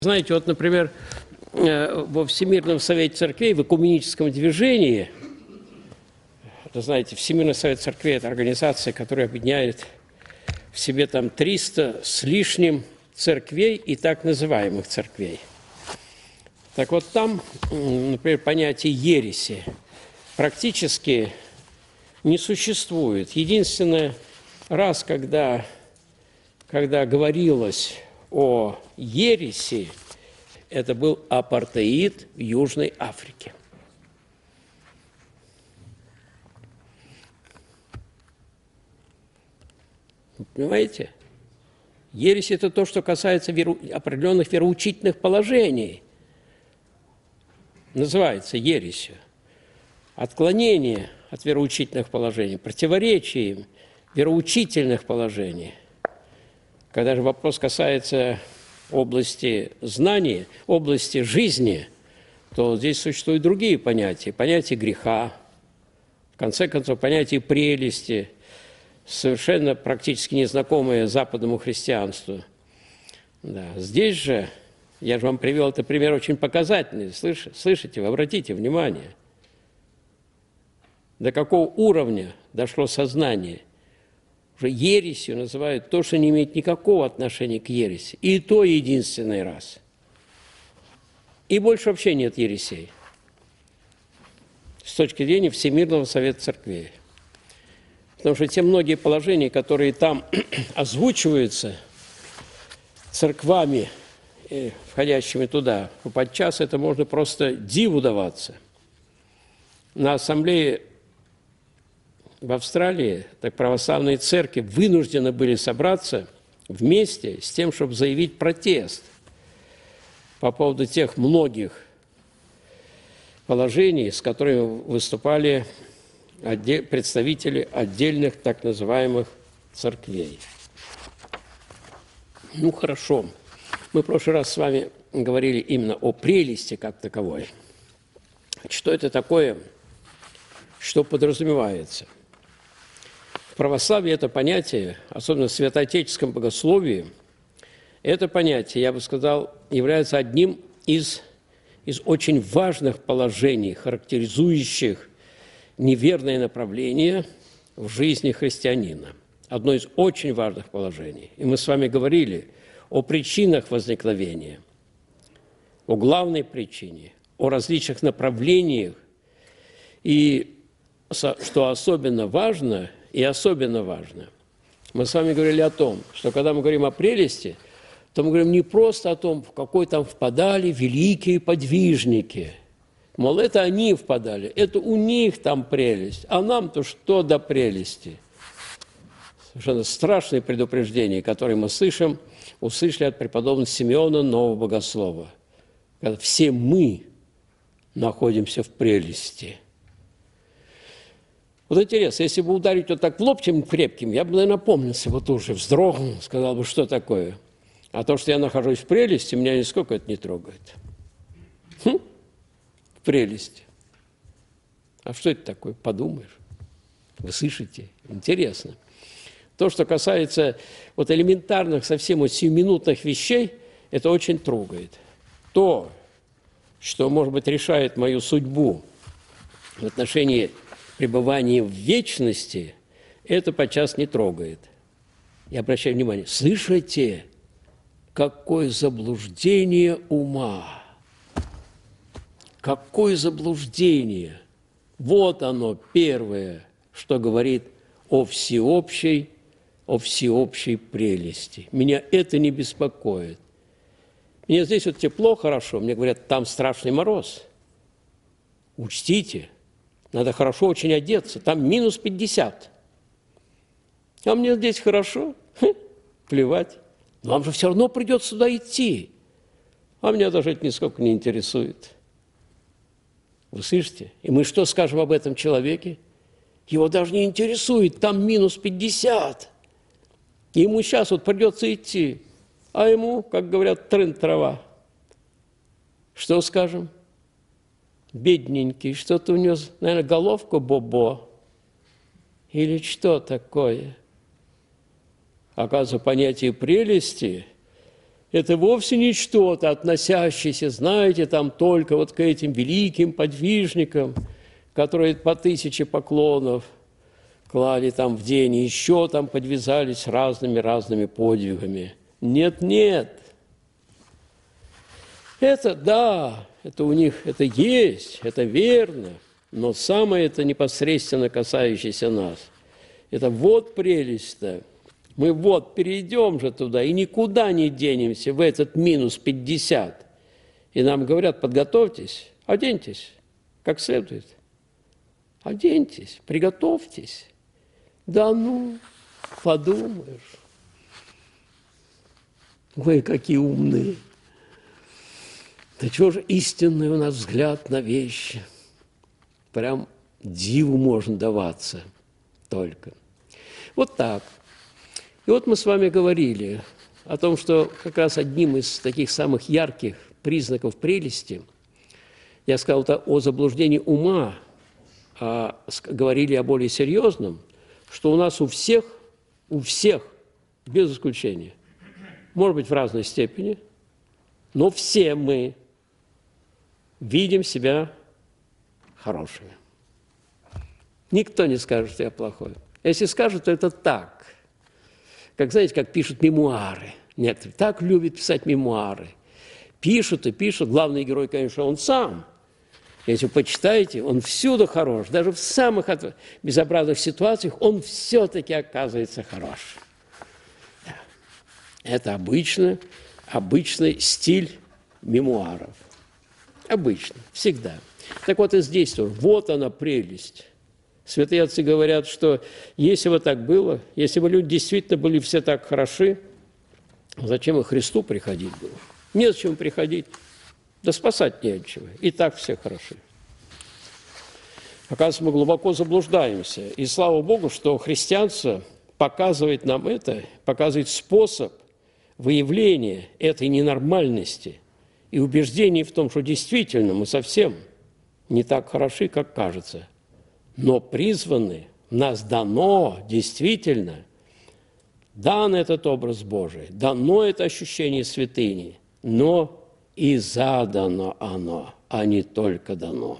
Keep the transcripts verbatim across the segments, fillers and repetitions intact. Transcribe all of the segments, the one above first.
Знаете, вот, например, во Всемирном совете церквей, в экуменическом движении, вы знаете, Всемирный совет церквей – это организация, которая объединяет в себе там триста с лишним церквей и так называемых церквей. Так вот там, например, понятие ереси практически не существует. Единственный раз, когда, когда говорилось о ереси, это был апартеид в Южной Африке. Понимаете? Ересь – это то, что касается веру... определенных вероучительных положений. Называется ересью. Отклонение от вероучительных положений, противоречие им вероучительных положений. Когда же вопрос касается области знания, области жизни, то здесь существуют другие понятия. Понятие греха, в конце концов, понятие прелести, совершенно практически незнакомое западному христианству. Да. Здесь же, я же вам привел этот пример очень показательный, Слыш, слышите, вы обратите внимание, до какого уровня дошло сознание. Уже ересью называют то, что не имеет никакого отношения к ереси. И то единственный раз. И больше вообще нет ересей. С точки зрения Всемирного совета церквей. Потому что те многие положения, которые там озвучиваются церквами, входящими туда, подчас это можно просто диву даваться. На ассамблее в Австралии так православные церкви вынуждены были собраться вместе с тем, чтобы заявить протест по поводу тех многих положений, с которыми выступали представители отдельных так называемых церквей. Ну, хорошо. Мы в прошлый раз с вами говорили именно о прелести как таковой. Что это такое, что подразумевается? В православии это понятие, особенно в святоотеческом богословии, это понятие, я бы сказал, является одним из, из очень важных положений, характеризующих неверное направление в жизни христианина. Одно из очень важных положений. И мы с вами говорили о причинах возникновения, о главной причине, о различных направлениях. И что особенно важно, и особенно важно, мы с вами говорили о том, что когда мы говорим о прелести, то мы говорим не просто о том, в какой там впадали великие подвижники. Мол, это они впадали, это у них там прелесть, а нам-то что до прелести? Совершенно страшные предупреждения, которые мы слышим, услышали от преподобного Симеона Нового Богослова. Когда все мы находимся в прелести. Вот интересно, если бы ударить вот так в лоб чем крепким, я бы, наверное, напомнился бы тоже, вздрогнул, сказал бы, что такое. А то, что я нахожусь в прелести, меня нисколько это не трогает. Хм? В прелести. А что это такое? Подумаешь. Вы слышите? Интересно. То, что касается вот элементарных, совсем вот сиюминутных вещей, это очень трогает. То, что, может быть, решает мою судьбу в отношении пребывания в вечности, это подчас не трогает. Я обращаю внимание, слышите, какое заблуждение ума, какое заблуждение. Вот оно первое, что говорит о всеобщей, о всеобщей прелести. Меня это не беспокоит. Мне здесь вот тепло, хорошо, мне говорят, там страшный мороз. Учтите, надо хорошо очень одеться, там минус пятьдесят. А мне здесь хорошо, Хм, плевать. Но вам же все равно придется сюда идти. А меня даже это нисколько не интересует. Вы слышите? И мы что скажем об этом человеке? Его даже не интересует, там минус пятьдесят. Ему сейчас вот придется идти. А ему, как говорят, трын-трава. Что скажем? Бедненький, что-то у него, наверное, головка бобо. Или что такое? Оказывается, понятие прелести это вовсе не что-то, относящееся, знаете, там только вот к этим великим подвижникам, которые по тысяче поклонов клали там в день, и еще там подвязались разными-разными подвигами. Нет, нет. Это, да, это у них, это есть, это верно, но самое это непосредственно касающееся нас. Это вот прелесть-то. Мы вот перейдем же туда и никуда не денемся в этот минус пятьдесят. И нам говорят, подготовьтесь, оденьтесь как следует. Оденьтесь, приготовьтесь. Да ну, подумаешь. Ой, какие умные. Да чего же истинный у нас взгляд на вещи. Прям диву можно даваться только. Вот так. И вот мы с вами говорили о том, что как раз одним из таких самых ярких признаков прелести, я сказал это о заблуждении ума, а говорили о более серьезном, что у нас у всех, у всех, без исключения, может быть, в разной степени, но все мы видим себя хорошими. Никто не скажет, что я плохой. Если скажут, то это так. Как, знаете, как пишут мемуары. Некоторые так любят писать мемуары. Пишут и пишут. Главный герой, конечно, он сам. Если вы почитаете, он всюду хорош. Даже в самых безобразных ситуациях он все-таки оказывается хорош. Да. Это обычно, обычный стиль мемуаров. Обычно, всегда. Так вот и здесь тоже. Вот она прелесть. Святые отцы говорят, что если бы так было, если бы люди действительно были все так хороши, зачем и Христу приходить было? Незачем приходить, да спасать не от чего. И так все хороши. Оказывается, мы глубоко заблуждаемся. И слава Богу, что христианство показывает нам это, показывает способ выявления этой ненормальности и убеждений в том, что действительно мы совсем не так хороши, как кажется. Но призваны, нас дано действительно, дан этот образ Божий, дано это ощущение святыни, но и задано оно, а не только дано.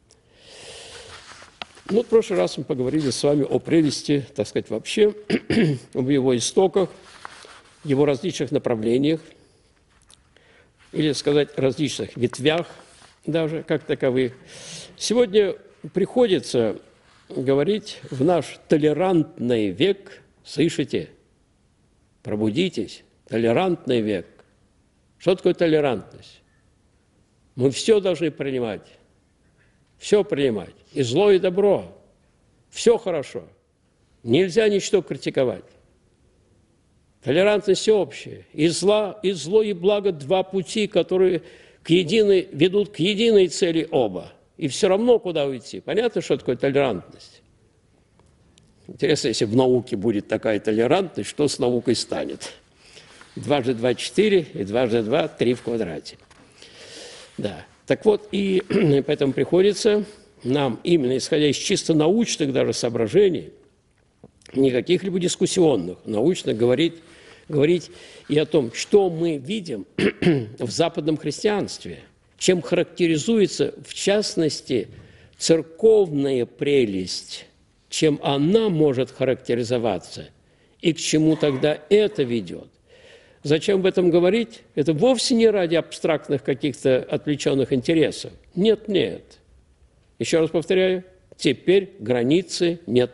Ну, в прошлый раз мы поговорили с вами о прелести, так сказать, вообще, об его истоках, его различных направлениях, или сказать, различных ветвях даже, как таковых. Сегодня приходится говорить в наш толерантный век, слышите, пробудитесь, толерантный век. Что такое толерантность? Мы все должны принимать, все принимать, и зло, и добро, все хорошо. Нельзя ничто критиковать. Толерантность общая, и, зла, и зло, и благо – два пути, которые к единой, ведут к единой цели оба. И все равно куда уйти. Понятно, что такое толерантность? Интересно, если в науке будет такая толерантность, что с наукой станет? Дважды два – четыре, и дважды два – три в квадрате. Да. Так вот, и поэтому приходится нам, именно исходя из чисто научных даже соображений, не каких-либо дискуссионных, научных, говорить, говорить и о том, что мы видим в западном христианстве, чем характеризуется, в частности, церковная прелесть, чем она может характеризоваться, и к чему тогда это ведет. Зачем об этом говорить? Это вовсе не ради абстрактных каких-то отвлеченных интересов. Нет, нет. Еще раз повторяю, теперь границы нет.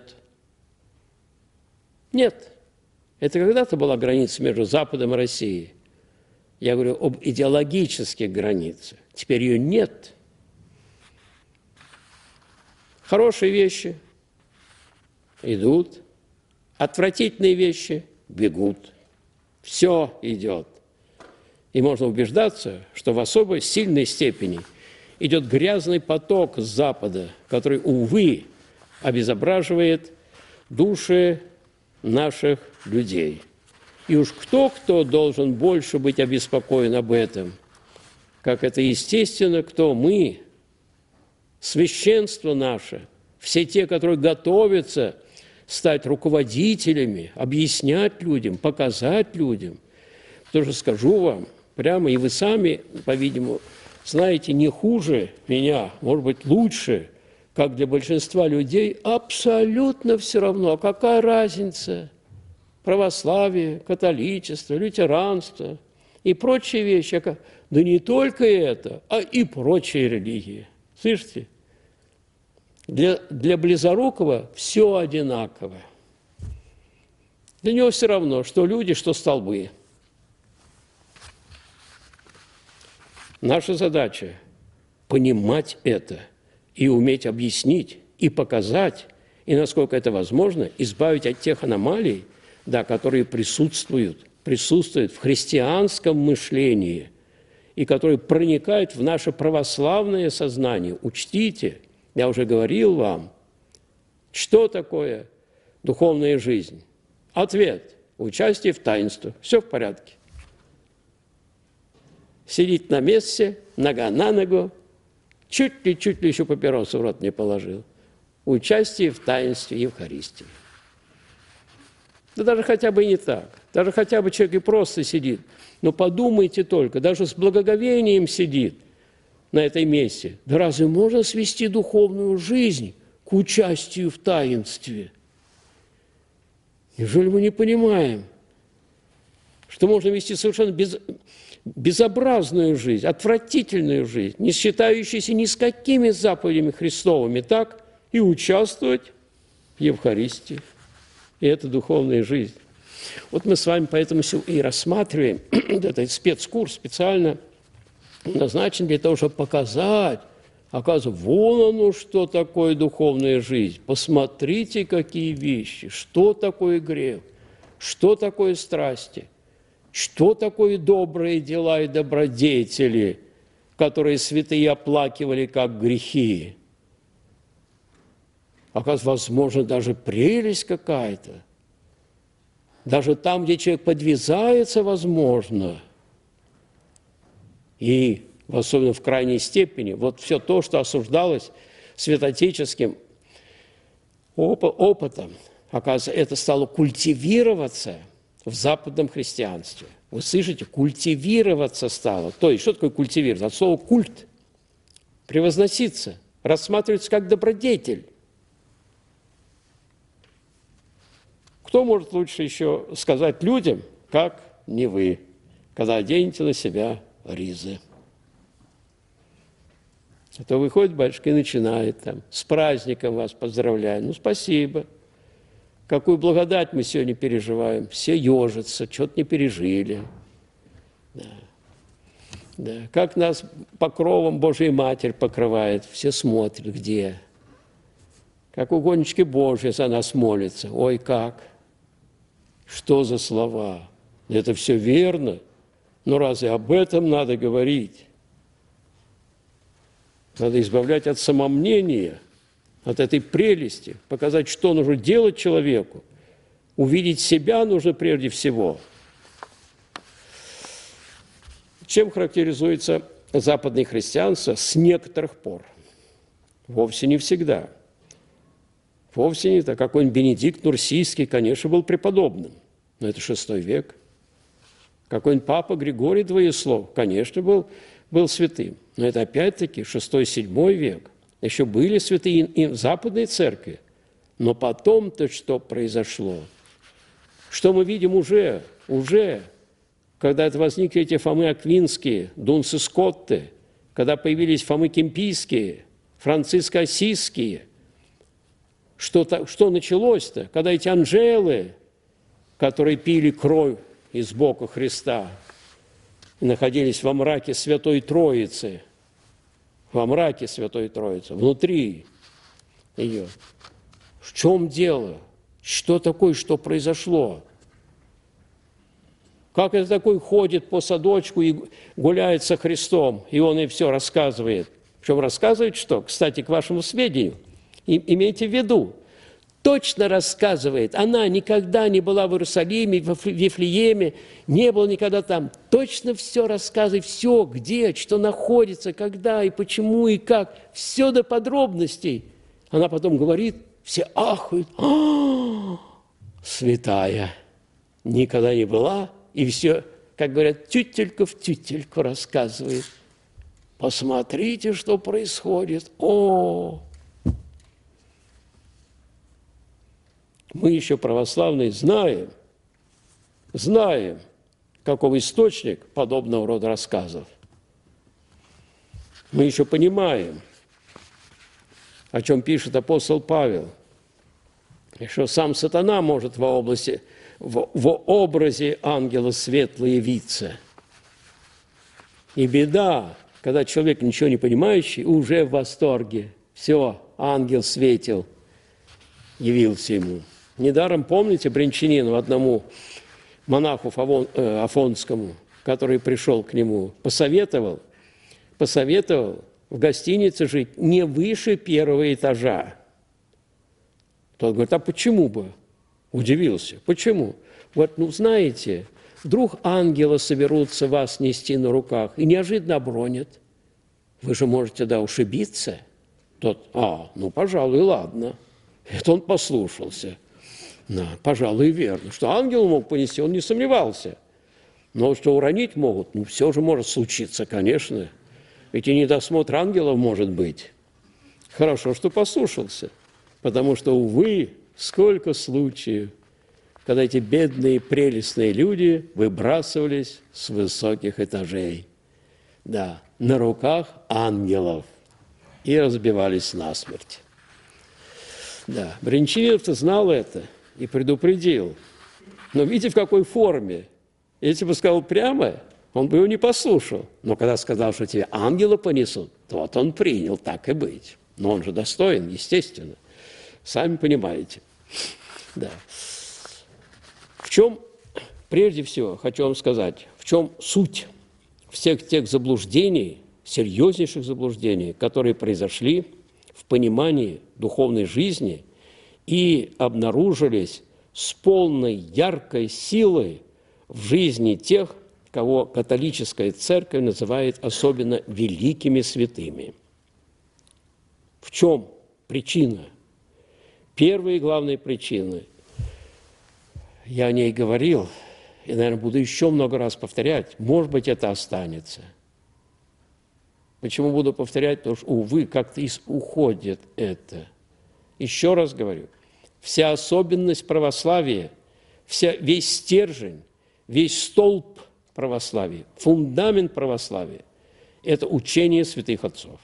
Нет. Это когда-то была граница между Западом и Россией. Я говорю об идеологических границах. Теперь ее нет. Хорошие вещи идут, отвратительные вещи бегут. Все идет. И можно убеждаться, что в особо сильной степени идет грязный поток с Запада, который, увы, обезображивает души наших людей. И уж кто-кто должен больше быть обеспокоен об этом, как это естественно, кто мы, священство наше, все те, которые готовятся стать руководителями, объяснять людям, показать людям. Потому что скажу вам, прямо, и вы сами, по-видимому, знаете не хуже меня, может быть, лучше, как для большинства людей, абсолютно все равно. А какая разница? Православие, католичество, лютеранство и прочие вещи. Да не только это, а и прочие религии. Слышите? Для, для близорукого все одинаково. Для него все равно, что люди, что столбы. Наша задача – понимать это и уметь объяснить, и показать, и, насколько это возможно, избавить от тех аномалий, да, которые присутствуют, присутствуют в христианском мышлении и которые проникают в наше православное сознание. Учтите, я уже говорил вам, что такое духовная жизнь. Ответ – участие в таинстве. Все в порядке. Сидит на месте, нога на ногу, чуть ли, чуть ли еще папиросу в рот не положил. Участие в таинстве Евхаристии. Да даже хотя бы не так. Даже хотя бы человек и просто сидит. Но подумайте только, даже с благоговением сидит на этой месте. Да разве можно свести духовную жизнь к участию в таинстве? Неужели мы не понимаем, что можно вести совершенно без, безобразную жизнь, отвратительную жизнь, не считающуюся ни с какими заповедями Христовыми, так и участвовать в Евхаристии. И это духовная жизнь. Вот мы с вами поэтому и рассматриваем этот спецкурс, специально назначен для того, чтобы показать, оказывается, вон оно, что такое духовная жизнь. Посмотрите, какие вещи, что такое грех, что такое страсти, что такое добрые дела и добродетели, которые святые оплакивали как грехи. Оказывается, возможно, даже прелесть какая-то. Даже там, где человек подвязается, возможно. И, особенно в крайней степени, вот все то, что осуждалось святоотеческим опытом, оказывается, это стало культивироваться в западном христианстве. Вы слышите, культивироваться стало. То есть, что такое культивироваться? От слова культ. Превозноситься, рассматриваться как добродетель. Кто может лучше еще сказать людям, как не вы, когда оденете на себя ризы? А то выходит батюшка и начинает там, с праздником вас поздравляю. Ну, спасибо. Какую благодать мы сегодня переживаем. Все ежатся, что-то не пережили. Да. Да. Как нас покровом Божия Матерь покрывает. Все смотрят, где. Как угоднички Божьи за нас молятся. Ой, как. Что за слова? Это все верно, но разве об этом надо говорить? Надо избавлять от самомнения, от этой прелести, показать, что нужно делать человеку. Увидеть себя нужно прежде всего. Чем характеризуется западное христианство с некоторых пор? Вовсе не всегда. Вовсе не так. Какой-нибудь Бенедикт Нурсийский, конечно, был преподобным, но это шестой век. Какой-нибудь Папа Григорий Двоеслов, конечно, был, был святым, но это опять-таки шестой-седьмой век. Еще были святые и в Западной Церкви, но потом-то что произошло? Что мы видим уже, уже, когда это возникли эти Фомы Аквинские, Дунцы Скотты, когда появились Фомы Кемпийские, Франциско Осиские. Что, что началось-то, когда эти анжелы, которые пили кровь из бока Христа, находились во мраке Святой Троицы, во мраке Святой Троицы, внутри ее. В чем дело? Что такое, что произошло? Как это такой ходит по садочку и гуляет со Христом, и он ей все рассказывает? Причем рассказывает что? Кстати, к вашему сведению, и, имейте в виду, точно рассказывает, она никогда не была в Иерусалиме, в Вифлееме, не была никогда там, точно все рассказывает, все, где, что находится, когда и почему и как, все до подробностей. Она потом говорит, все ахают, а-а-а, святая, никогда не была, и все, как говорят, тютелька в тютельку рассказывает. Посмотрите, что происходит. О! Мы еще православные знаем, знаем, каков источник подобного рода рассказов. Мы еще понимаем, о чем пишет апостол Павел, и что сам сатана может во, области, в, в образе ангела светло явиться. И беда, когда человек, ничего не понимающий, уже в восторге. Все, ангел светил, явился ему. Недаром, помните, Брянчанину, одному монаху афонскому, который пришел к нему, посоветовал, посоветовал в гостинице жить не выше первого этажа. Тот говорит, а почему бы? Удивился. Почему? Вот, ну, знаете, вдруг ангелы соберутся вас нести на руках и неожиданно обронят. Вы же можете, да, ушибиться. Тот, а, ну, пожалуй, ладно. Это он послушался. Да, пожалуй, верно. Что ангел мог понести, он не сомневался. Но что уронить могут, ну, все же может случиться, конечно. Ведь и недосмотр ангелов может быть. Хорошо, что послушался. Потому что, увы, сколько случаев, когда эти бедные, прелестные люди выбрасывались с высоких этажей. Да, на руках ангелов. И разбивались насмерть. Да, Брянчанин-то знал это и предупредил. Но видите, в какой форме. Если бы сказал прямо, он бы его не послушал. Но когда сказал, что тебе ангелы понесут, то вот он принял, так и быть. Но он же достоин, естественно. Сами понимаете. Да. В чем, прежде всего, хочу вам сказать, в чем суть всех тех заблуждений, серьезнейших заблуждений, которые произошли в понимании духовной жизни и обнаружились с полной яркой силой в жизни тех, кого католическая церковь называет особенно великими святыми. В чем причина? Первая и главная причина, я о ней говорил, и, наверное, буду еще много раз повторять, может быть, это останется. Почему буду повторять? Потому что, увы, как-то уходит это. Еще раз говорю, вся особенность православия, вся, весь стержень, весь столб православия, фундамент православия – это учение святых отцов.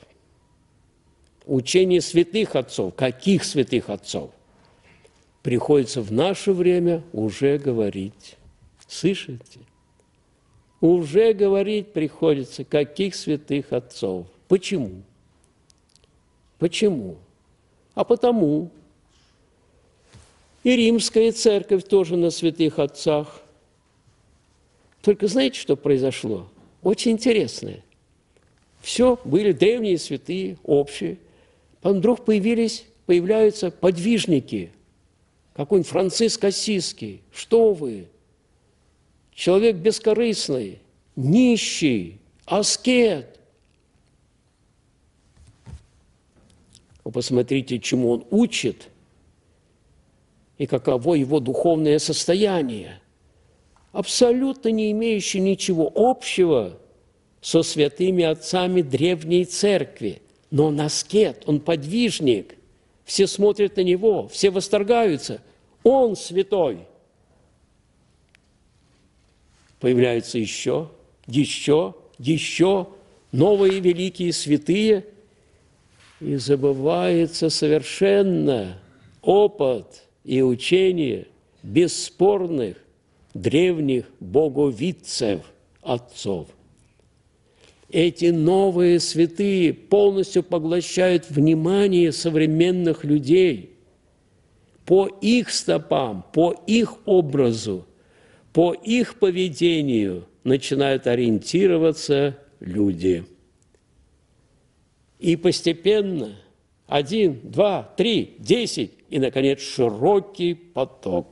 Учение святых отцов. Каких святых отцов? Приходится в наше время уже говорить. Слышите? Уже говорить приходится, каких святых отцов. Почему? Почему? А потому. И римская церковь тоже на святых отцах. Только знаете, что произошло? Очень интересное. Все были древние святые, общие. Потом вдруг появились, появляются подвижники. Какой-нибудь Франциск Ассизский. Что вы? Человек бескорыстный, нищий, аскет. Вы посмотрите, чему он учит и каково его духовное состояние. Абсолютно не имеющий ничего общего со святыми отцами древней церкви. Но он аскет, он подвижник. Все смотрят на него, все восторгаются. Он святой. Появляются еще, еще, еще новые великие святые. И забывается совершенно опыт и учение бесспорных древних боговидцев, отцов. Эти новые святые полностью поглощают внимание современных людей. По их стопам, по их образу, по их поведению начинают ориентироваться люди. И постепенно один, два, три, десять, и, наконец, широкий поток.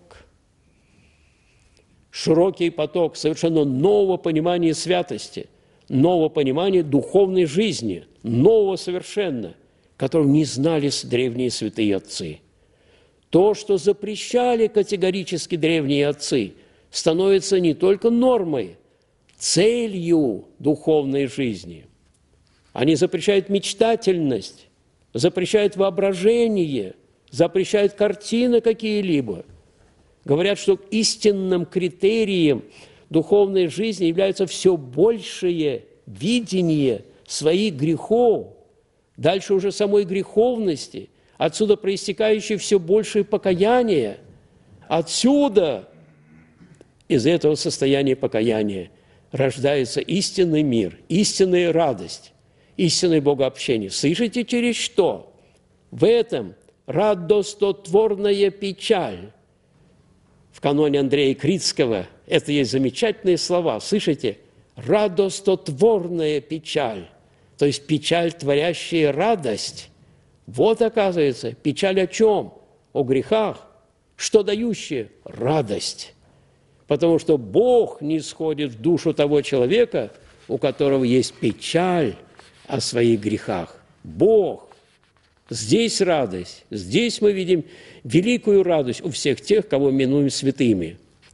Широкий поток совершенно нового понимания святости, нового понимания духовной жизни, нового совершенно, которого не знали древние святые отцы. То, что запрещали категорически древние отцы, становится не только нормой, целью духовной жизни. Они запрещают мечтательность, запрещают воображение, запрещают картины какие-либо. Говорят, что истинным критерием духовной жизни является все большее видение своих грехов, дальше уже самой греховности, отсюда проистекающее все большее покаяние. Отсюда, из этого состояния покаяния, рождается истинный мир, истинная радость, истинное богообщение. Слышите, через что? В этом радостотворная печаль. В каноне Андрея Критского это есть замечательные слова. Слышите? Радостотворная печаль. То есть печаль, творящая радость. Вот, оказывается, печаль о чем? О грехах. Что дающее? Радость. Потому что Бог не сходит в душу того человека, у которого есть печаль о своих грехах. Бог. Здесь радость. Здесь мы видим великую радость у всех тех, кого именуем святыми.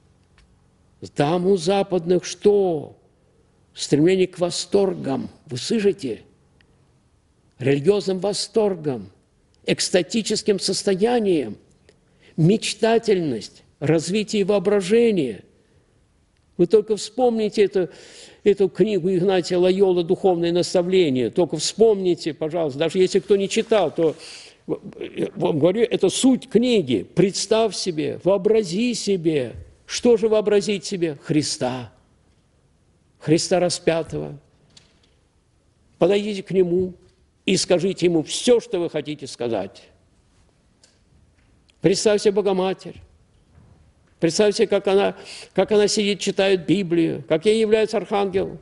Там у западных что? Стремление к восторгам. Вы слышите? Религиозным восторгам, экстатическим состоянием, мечтательность, развитие воображения. Вы только вспомните эту, эту книгу Игнатия Лойолы «Духовное наставление». Только вспомните, пожалуйста, даже если кто не читал, то вам говорю, это суть книги. Представь себе, вообрази себе. Что же вообразить себе? Христа. Христа распятого. Подойдите к Нему и скажите Ему все, что вы хотите сказать. Представьте Богоматерь. Представьте, как она, как она сидит, читает Библию, как ей является архангел,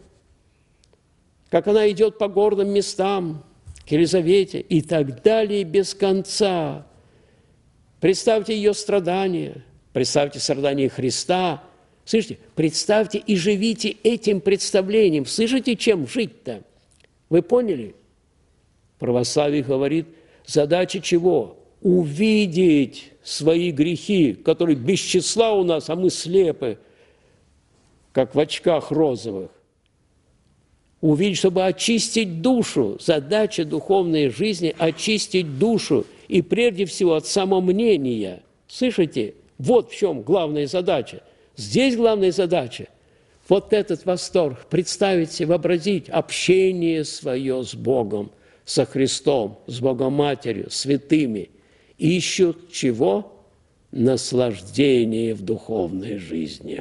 как она идет по горным местам, к Елизавете и так далее без конца. Представьте ее страдания, представьте страдания Христа. Слышите? Представьте и живите этим представлением. Слышите, чем жить-то? Вы поняли? Православие говорит, задача чего? Увидеть свои грехи, которые без числа у нас, а мы слепы, как в очках розовых. Увидеть, чтобы очистить душу. Задача духовной жизни – очистить душу. И прежде всего от самомнения. Слышите? Вот в чем главная задача. Здесь главная задача – вот этот восторг, представить себе, вообразить общение свое с Богом, со Христом, с Богоматерью, святыми. Ищут чего? Наслаждение в духовной жизни.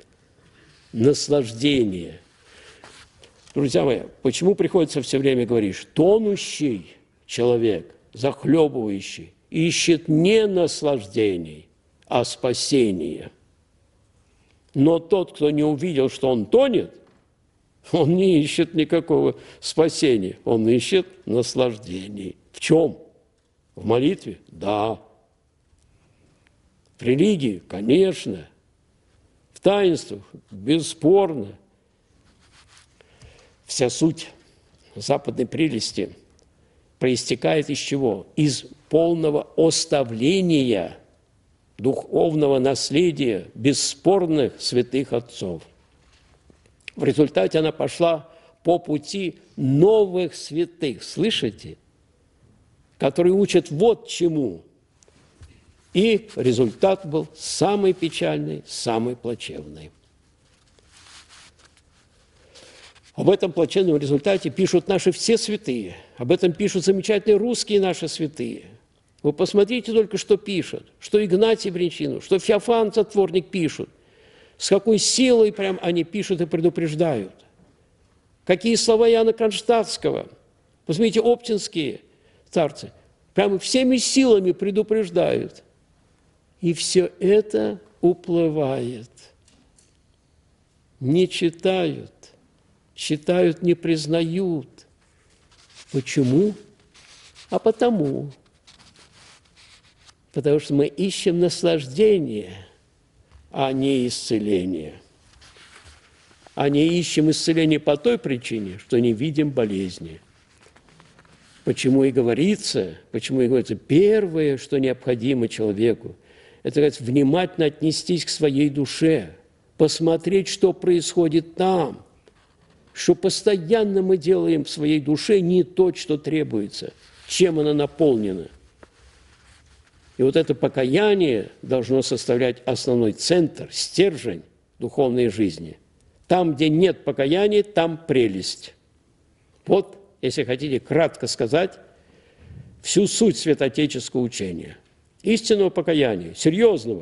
Наслаждение. Друзья мои, почему приходится все время говорить, что тонущий человек, захлебывающий, ищет не наслаждений, а спасения. Но тот, кто не увидел, что он тонет, он не ищет никакого спасения, он ищет наслаждений. В чем? В молитве? Да. В религии? Конечно. В таинствах? Бесспорно. Вся суть западной прелести проистекает из чего? Из полного оставления духовного наследия бесспорных святых отцов. В результате она пошла по пути новых святых, слышите? Которые учат вот чему. И результат был самый печальный, самый плачевный. Об этом плачевном результате пишут наши все святые. Об этом пишут замечательные русские наши святые. Вы посмотрите только, что пишут. Что Игнатий Брянчанин, что Феофан Затворник пишут. С какой силой прям они пишут и предупреждают. Какие слова Иоанна Кронштадтского. Посмотрите, оптинские старцы. Прямо всеми силами предупреждают. И все это уплывает. Не читают. Читают, не признают. Почему? А потому. Потому что мы ищем наслаждение, а не исцеление. А не ищем исцеление по той причине, что не видим болезни. Почему и говорится, почему и говорится, первое, что необходимо человеку, это, говорится, внимательно отнестись к своей душе, посмотреть, что происходит там. что постоянно мы делаем в своей душе не то, что требуется, чем она наполнена. И вот это покаяние должно составлять основной центр, стержень духовной жизни. Там, где нет покаяния, там прелесть. Вот, если хотите кратко сказать, всю суть святоотеческого учения. Истинного покаяния, серьезного.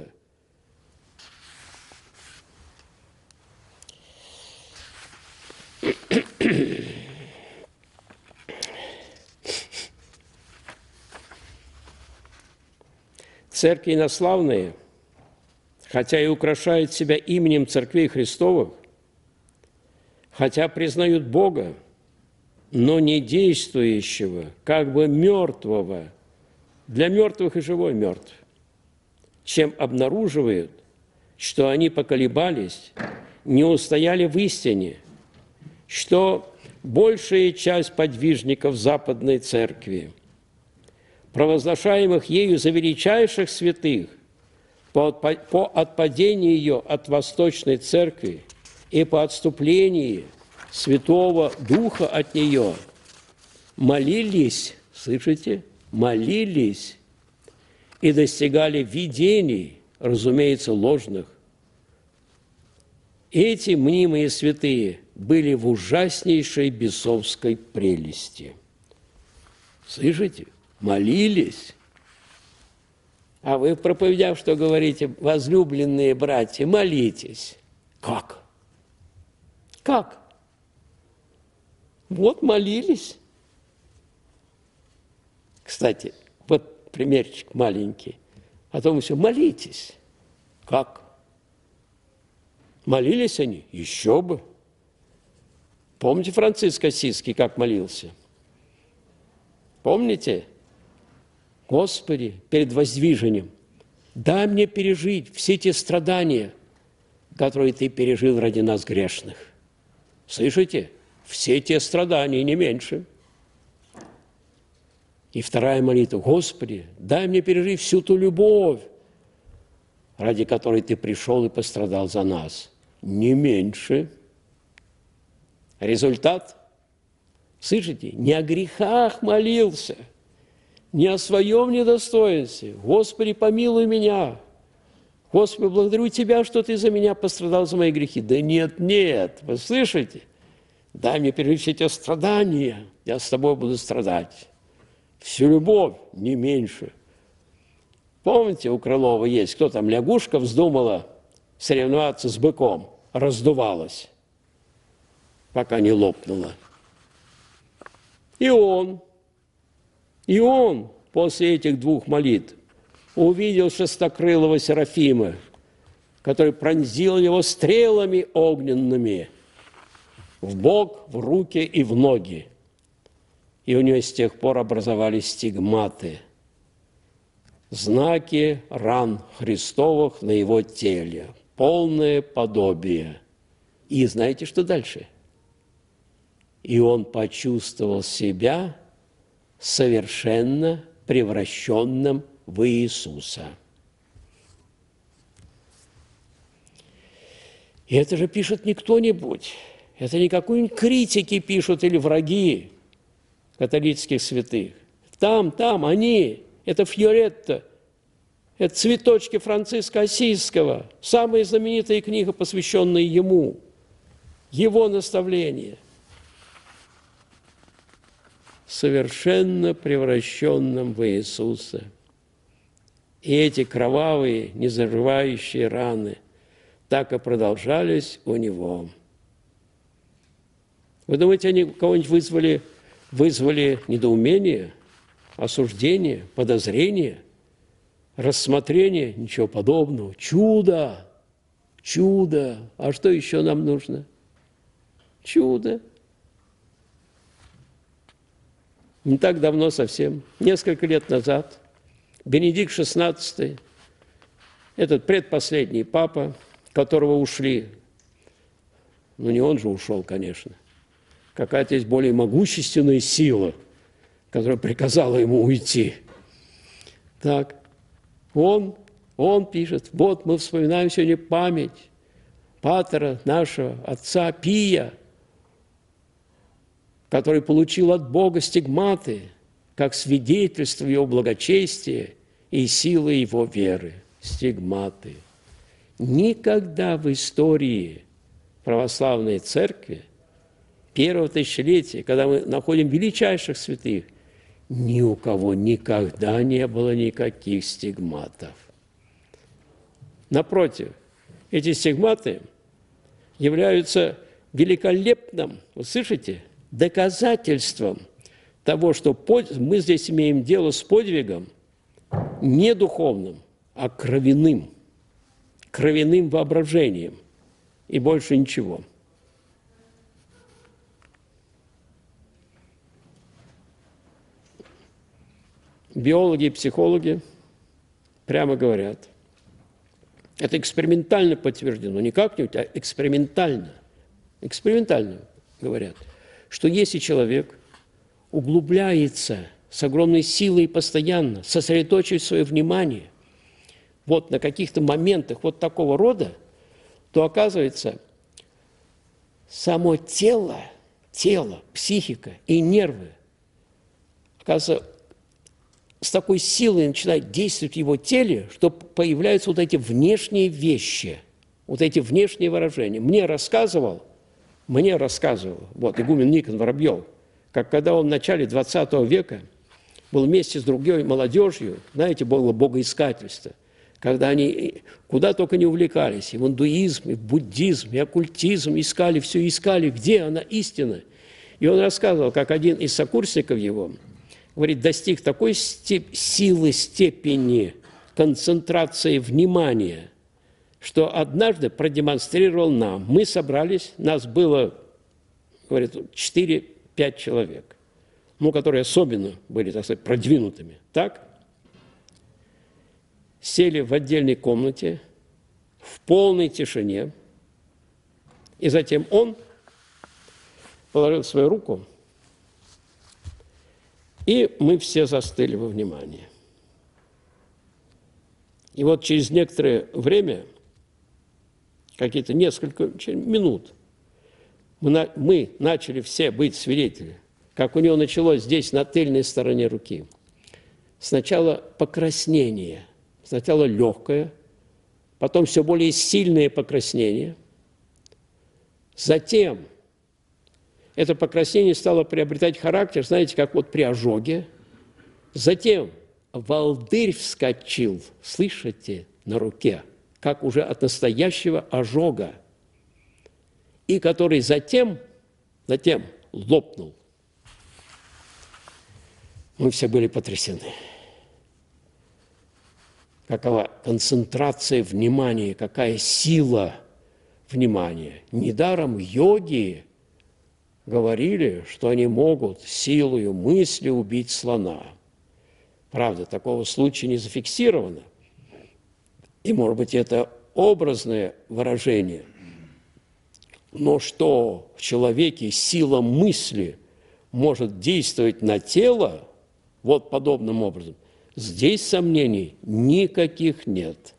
Церкви инославные, хотя и украшают себя именем церквей Христовых, хотя признают Бога, но не действующего, как бы мертвого, для мертвых и живой мертв, чем обнаруживают, что они поколебались, не устояли в истине, что большая часть подвижников Западной Церкви, провозглашаемых ею за величайших святых, по отпадении ее от Восточной Церкви и по отступлении Святого Духа от нее, молились, слышите, молились и достигали видений, разумеется, ложных. Эти мнимые святые были в ужаснейшей бесовской прелести. Слышите? Молились. А вы в проповедях что говорите? Возлюбленные братья, молитесь. Как? Как? Вот молились. Кстати, вот примерчик маленький. А то мы все молитесь. Как? Молились они? Еще бы. Помните Франциск Ассизский, как молился? Помните? Господи, перед воздвижением, дай мне пережить все те страдания, которые Ты пережил ради нас грешных. Слышите? Все те страдания, не меньше. И вторая молитва. Господи, дай мне пережить всю ту любовь, ради которой Ты пришел и пострадал за нас. Не меньше. Результат? Слышите? Не о грехах молился, не о своем недостоинстве. Господи, помилуй меня. Господи, благодарю Тебя, что Ты за меня пострадал за мои грехи. Да нет, нет, вы слышите? Дай мне пережить все эти страдания, я с Тобой буду страдать. Всю любовь, не меньше. Помните, у Крылова есть, кто там, лягушка вздумала соревноваться с быком, раздувалась, пока не лопнула. И он, и он после этих двух молитв увидел шестокрылого Серафима, который пронзил его стрелами огненными в бок, в руки и в ноги. И у него с тех пор образовались стигматы, знаки ран Христовых на его теле, полное подобие. И знаете, что дальше? И он почувствовал себя совершенно превращенным в Иисуса. И это же пишет не кто-нибудь, это не какой-нибудь критики пишут или враги католических святых. Там, там, они, это Фьоретто, это цветочки Франциска Ассизского, самая знаменитая книга, посвященная ему, его наставления. Совершенно превращенным в Иисуса. И эти кровавые, незаживающие раны так и продолжались у него. Вы думаете, они кого-нибудь вызвали, вызвали недоумение, осуждение, подозрение, рассмотрение? Ничего подобного. Чудо! Чудо! А что еще нам нужно? Чудо! Не так давно совсем, несколько лет назад, Бенедикт шестнадцатый, этот предпоследний папа, которого ушли, ну не он же ушел, конечно, какая-то есть более могущественная сила, которая приказала ему уйти. Так, он, он пишет, вот мы вспоминаем сегодня память патера нашего, отца Пия, который получил от Бога стигматы, как свидетельство Его благочестия и силы Его веры. Стигматы. Никогда в истории православной церкви первого тысячелетия, когда мы находим величайших святых, ни у кого никогда не было никаких стигматов. Напротив, эти стигматы являются великолепным, вы слышите, доказательством того, что мы здесь имеем дело с подвигом не духовным, а кровяным, кровяным воображением и больше ничего. Биологи и психологи прямо говорят, это экспериментально подтверждено, не как-нибудь, а экспериментально, экспериментально говорят, что если человек углубляется с огромной силой и постоянно, сосредоточивает свое внимание вот на каких-то моментах вот такого рода, то оказывается, само тело, тело, психика и нервы, оказывается, с такой силой начинает действовать в его теле, что появляются вот эти внешние вещи, вот эти внешние выражения. Мне рассказывал, мне рассказывал, вот, игумен Никон Воробьев, как когда он в начале двадцатого века был вместе с другой молодежью, знаете, было богоискательство, когда они куда только не увлекались, и в индуизм, и в буддизм, и оккультизм, искали, все искали, где она истина. И он рассказывал, как один из сокурсников его, говорит, достиг такой степ- силы, степени концентрации внимания, что однажды продемонстрировал нам. Мы собрались, нас было, говорит, четыре-пять человек, ну, которые особенно были, так сказать, продвинутыми. Так? Сели в отдельной комнате, в полной тишине, и затем он положил свою руку, и мы все застыли во внимании. И вот через некоторое время, какие-то несколько минут, мы, на, мы начали все быть свидетелями, как у него началось здесь, на тыльной стороне руки. Сначала покраснение, сначала легкое, потом все более сильное покраснение. Затем это покраснение стало приобретать характер, знаете, как вот при ожоге. Затем волдырь вскочил, слышите, на руке, как уже от настоящего ожога, и который затем, затем лопнул. Мы все были потрясены. Какова концентрация внимания, какая сила внимания. Недаром йоги говорили, что они могут силою мысли убить слона. Правда, такого случая не зафиксировано. И, может быть, это образное выражение. Но что в человеке сила мысли может действовать на тело вот подобным образом, здесь сомнений никаких нет.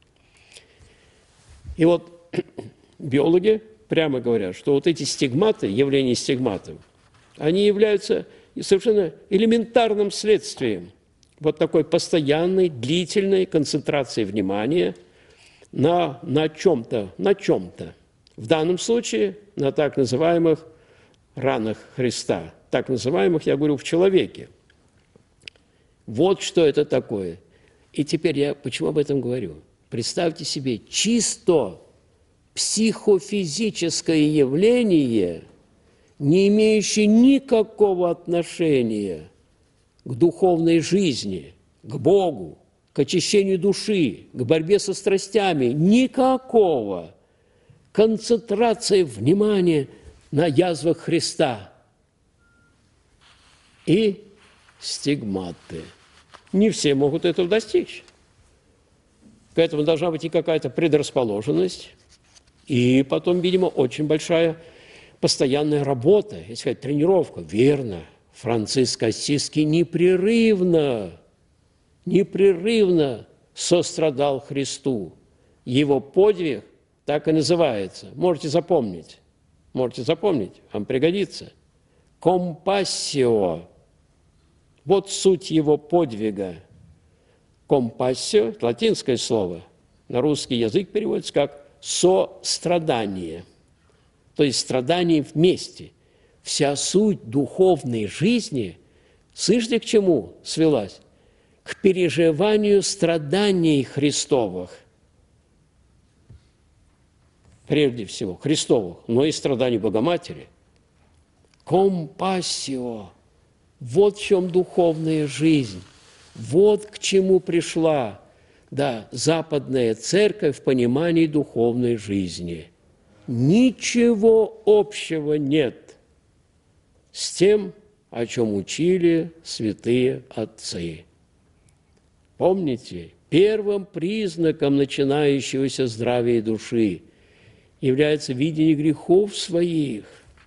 И вот биологи прямо говорят, что вот эти стигматы, явления стигматов, они являются совершенно элементарным следствием вот такой постоянной, длительной концентрации внимания на, на чем-то, на чем-то. В данном случае на так называемых ранах Христа, так называемых, я говорю, в человеке. Вот что это такое. И теперь я почему об этом говорю? Представьте себе, чисто психофизическое явление, не имеющее никакого отношения к духовной жизни, к Богу, к очищению души, к борьбе со страстями, никакого. Концентрация внимания на язвах Христа и стигматы. Не все могут этого достичь. К этому должна быть и какая-то предрасположенность, и потом, видимо, очень большая постоянная работа, если сказать, тренировка. Верно, Франциск Ассизский непрерывно, непрерывно сострадал Христу. Его подвиг так и называется. Можете запомнить, можете запомнить, вам пригодится. компассио. Вот суть его подвига. Компассио – латинское слово, на русский язык переводится как сострадание, то есть страдание вместе. Вся суть духовной жизни, слышите, к чему свелась? К переживанию страданий Христовых. Прежде всего, Христовых, но и страданий Богоматери. Компассио. Вот в чем духовная жизнь. Вот к чему пришла, да, западная церковь в понимании духовной жизни. Ничего общего нет с тем, о чем учили святые отцы. Помните, первым признаком начинающегося здравия души является видение грехов своих.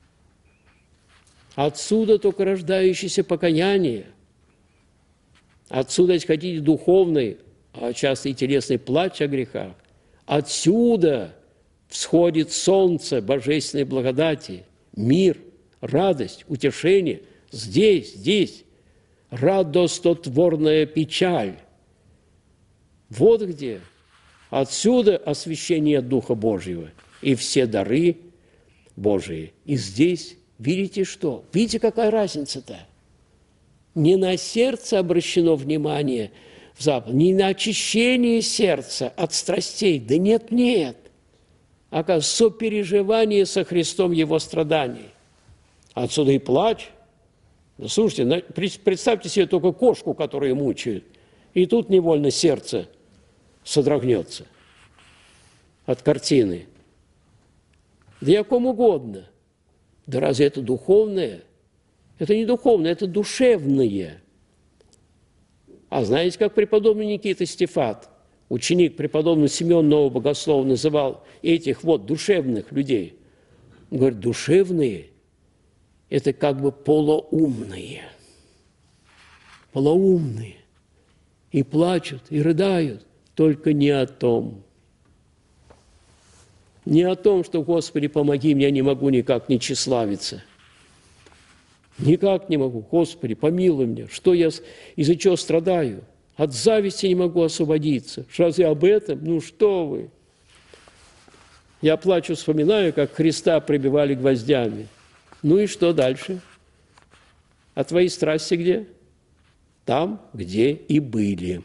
Отсюда только рождающееся покаяние. Отсюда, если хотите, духовный, а часто и телесный плач о грехах. Отсюда всходит солнце божественной благодати, мир, радость, утешение. Здесь, здесь радостотворная печаль. Вот где. Отсюда освящение Духа Божьего и все дары Божии. И здесь, видите что? Видите, какая разница-то? Не на сердце обращено внимание в Запад, не на очищение сердца от страстей. Да нет, нет. А сопереживание со Христом Его страданий. Отсюда и плач. Да, слушайте, представьте себе только кошку, которую мучают, и тут невольно сердце содрогнется от картины. Да о ком угодно. Да разве это духовное? Это не духовное, это душевное. А знаете, как преподобный Никита Стефат, ученик преподобного Симеона Нового Богослова, называл этих вот душевных людей? Он говорит, душевные – это как бы полоумные. Полоумные. И плачут, и рыдают, только не о том. Не о том, что, Господи, помоги мне, я не могу никак не тщеславиться. Никак не могу. Господи, помилуй меня. Что я, из-за чего страдаю? От зависти не могу освободиться. Разве об этом? Ну что вы? Я плачу, вспоминаю, как Христа прибивали гвоздями. Ну и что дальше? А твои страсти где? Там, где и были.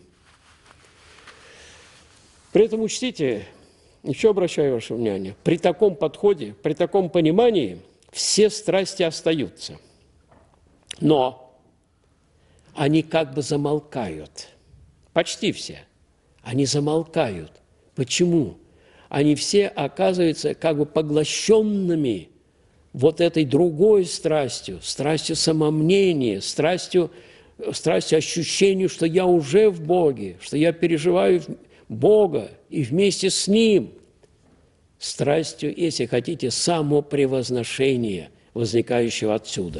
При этом учтите, еще обращаю ваше внимание, при таком подходе, при таком понимании все страсти остаются. Но они как бы замолкают. Почти все. Они замолкают. Почему? Они все оказываются как бы поглощенными вот этой другой страстью, страстью самомнения, страстью, страстью ощущению, что я уже в Боге, что я переживаю Бога и вместе с Ним. Страстью, если хотите, самопревозношения, возникающего отсюда.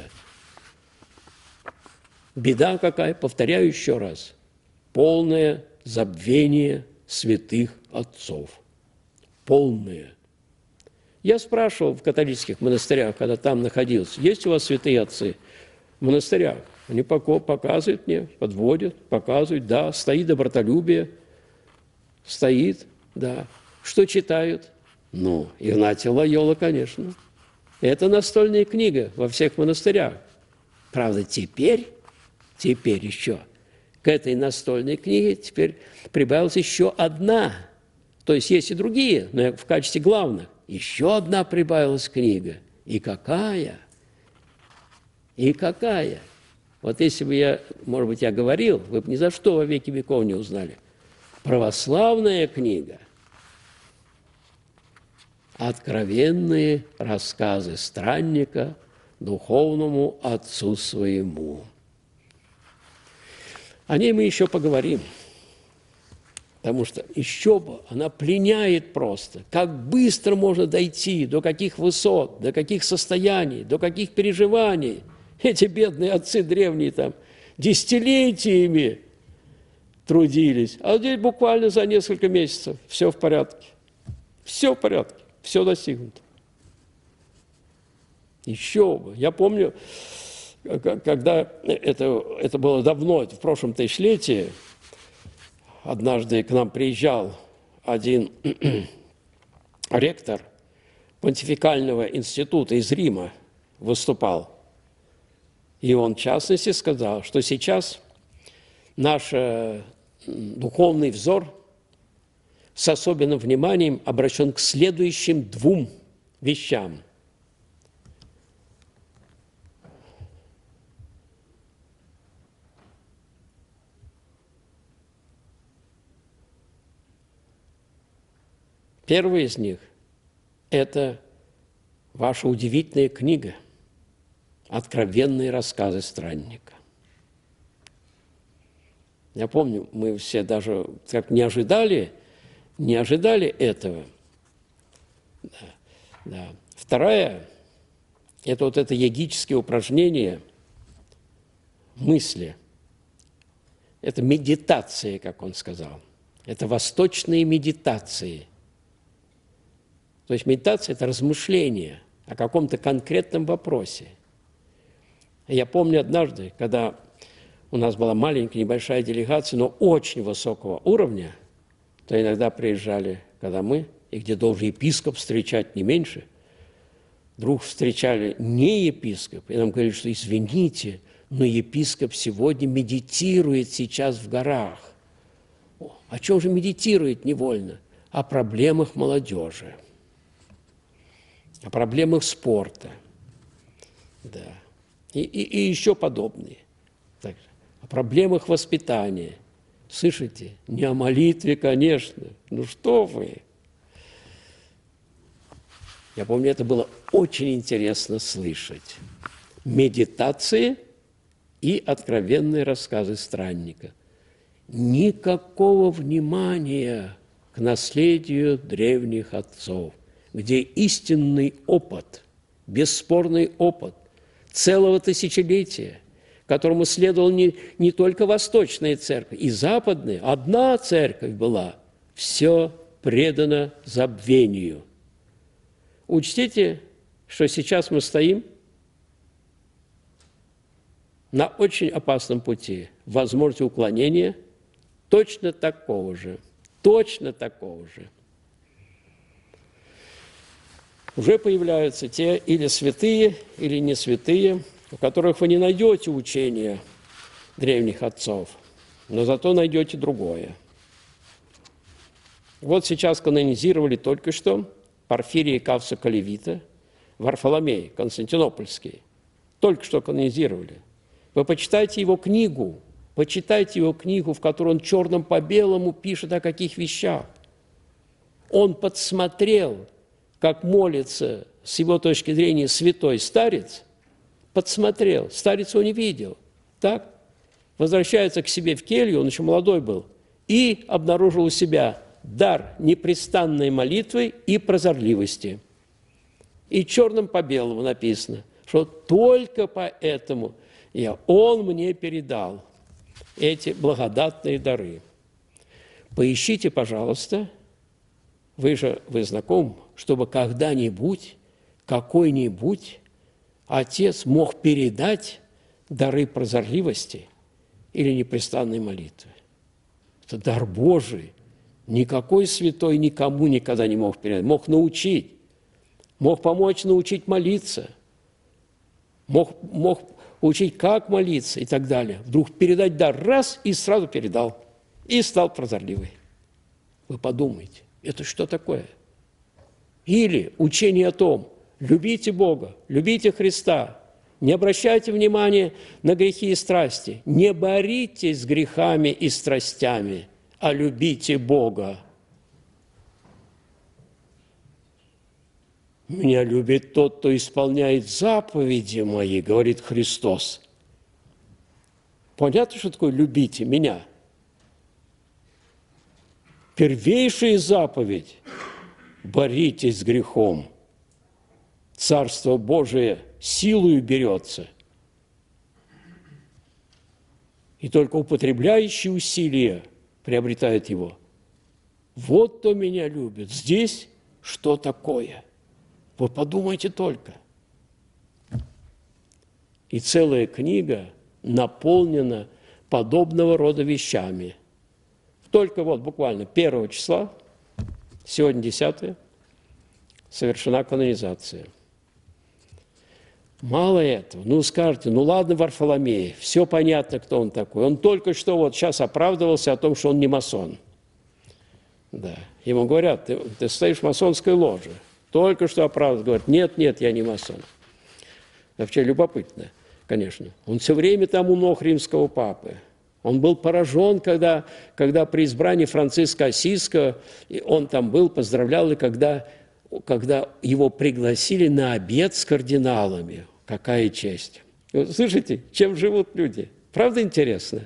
Беда какая, повторяю еще раз, полное забвение святых отцов. Полное. Я спрашивал в католических монастырях, когда там находился, есть у вас святые отцы в монастырях? Они показывают мне, подводят, показывают, да, стоит добротолюбие, стоит, да. Что читают? Ну, Игнатий Лойола, конечно. Это настольная книга во всех монастырях. Правда, теперь, теперь еще к этой настольной книге теперь прибавилась еще одна. То есть есть и другие, но в качестве главных. Еще одна прибавилась книга. И какая? И какая? Вот если бы я, может быть, я говорил, вы бы ни за что во веки веков не узнали. Православная книга. Откровенные рассказы странника духовному отцу своему. О ней мы еще поговорим. Потому что еще бы она пленяет просто. Как быстро можно дойти, до каких высот, до каких состояний, до каких переживаний. Эти бедные отцы древние там десятилетиями трудились. А здесь буквально за несколько месяцев все в порядке. Все в порядке, все достигнуто. Еще бы. Я помню, когда это, это было давно, это в прошлом тысячелетии, однажды к нам приезжал один ректор понтификального института из Рима, выступал. И он, в частности, сказал, что сейчас наш духовный взор с особенным вниманием обращен к следующим двум вещам. Первый из них – это ваша удивительная книга «Откровенные рассказы странника». Я помню, мы все даже как не ожидали, не ожидали этого. Да, да. Вторая – это вот это йогические упражнения мысли. Это медитация, как он сказал. Это восточные медитации. То есть медитация – это размышление о каком-то конкретном вопросе. Я помню однажды, когда у нас была маленькая, небольшая делегация, но очень высокого уровня, то иногда приезжали, когда мы, и где должен епископ встречать не меньше, вдруг встречали не епископ, и нам говорили, что извините, но епископ сегодня медитирует сейчас в горах. О чем же медитирует невольно? О проблемах молодежи, о проблемах спорта, да, и, и, и еще подобные. Также о проблемах воспитания. Слышите? Не о молитве, конечно. Ну что вы? Я помню, это было очень интересно слышать. Медитации и откровенные рассказы странника. Никакого внимания к наследию древних отцов, где истинный опыт, бесспорный опыт целого тысячелетия, которому следовала не, не только Восточная Церковь, и Западная, одна Церковь была, все предано забвению. Учтите, что сейчас мы стоим на очень опасном пути, возможности уклонения точно такого же, точно такого же. Уже появляются те или святые, или не святые, у которых вы не найдете учения древних отцов, но зато найдете другое. Вот сейчас канонизировали только что Порфирия Кавса-Калевита, Варфоломей Константинопольский. Только что канонизировали. Вы почитайте его книгу, почитайте его книгу, в которой он черным по белому пишет о каких вещах. Он подсмотрел, как молится с его точки зрения святой старец, подсмотрел, старец его не видел, так? Возвращается к себе в келью, он еще молодой был, и обнаружил у себя дар непрестанной молитвы и прозорливости. И черным по белому написано, что только поэтому я, он мне передал эти благодатные дары. Поищите, пожалуйста, вы же вы знакомы, чтобы когда-нибудь, какой-нибудь отец мог передать дары прозорливости или непрестанной молитвы. Это дар Божий. Никакой святой никому никогда не мог передать. Мог научить, мог помочь научить молиться, мог, мог учить, как молиться и так далее. Вдруг передать дар раз и сразу передал. И стал прозорливый. Вы подумайте, это что такое? Или учение о том, любите Бога, любите Христа, не обращайте внимания на грехи и страсти, не боритесь с грехами и страстями, а любите Бога. Меня любит тот, кто исполняет заповеди мои, говорит Христос. Понятно, что такое «любите меня»? Первейшая заповедь – боритесь с грехом. Царство Божие силою берется. И только употребляющий усилия приобретает его. Вот кто меня любит. Здесь что такое? Вы подумайте только. И целая книга наполнена подобного рода вещами. Только вот буквально первого числа, сегодня десятое, совершена канонизация. Мало этого. Ну, скажете, ну ладно, Варфоломей, все понятно, кто он такой. Он только что вот сейчас оправдывался о том, что он не масон. Да. Ему говорят, ты, ты стоишь в масонской ложе. Только что оправдывался. Говорит, нет, нет, я не масон. Вообще любопытно, конечно. Он все время там у ног римского папы. Он был поражен, когда, когда при избрании Франциска Осиского, он там был, поздравлял, и когда, когда его пригласили на обед с кардиналами. Какая честь! Вы слышите, чем живут люди? Правда интересно?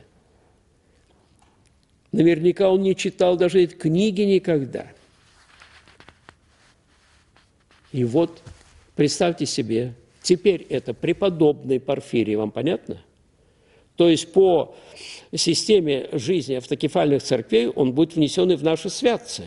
Наверняка он не читал даже эти книги никогда. И вот, представьте себе, теперь это преподобный Порфирий, вам понятно? То есть по системе жизни автокефальных церквей он будет внесен и в наши святцы.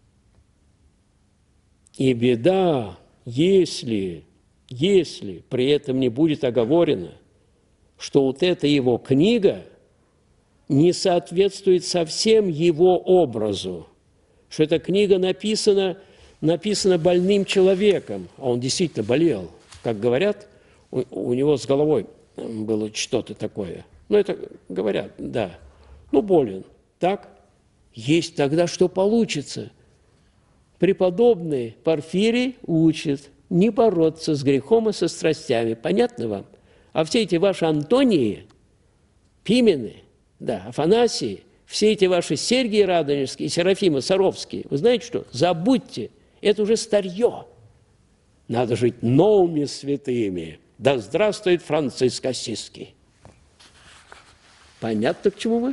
И беда, если, если при этом не будет оговорено, что вот эта его книга не соответствует совсем его образу, что эта книга написана, написана больным человеком, а он действительно болел. Как говорят, у, у него с головой было что-то такое. Ну, это говорят, да. Ну, болен. Так? Есть тогда, что получится. Преподобный Порфирий учит не бороться с грехом и со страстями. Понятно вам? А все эти ваши Антонии, Пимены, да, Афанасии, все эти ваши Сергии Радонежские, Серафимы Саровские, вы знаете что? Забудьте, это уже старье. Надо жить новыми святыми. Да здравствует Франциск Осиский. Понятно, к чему вы?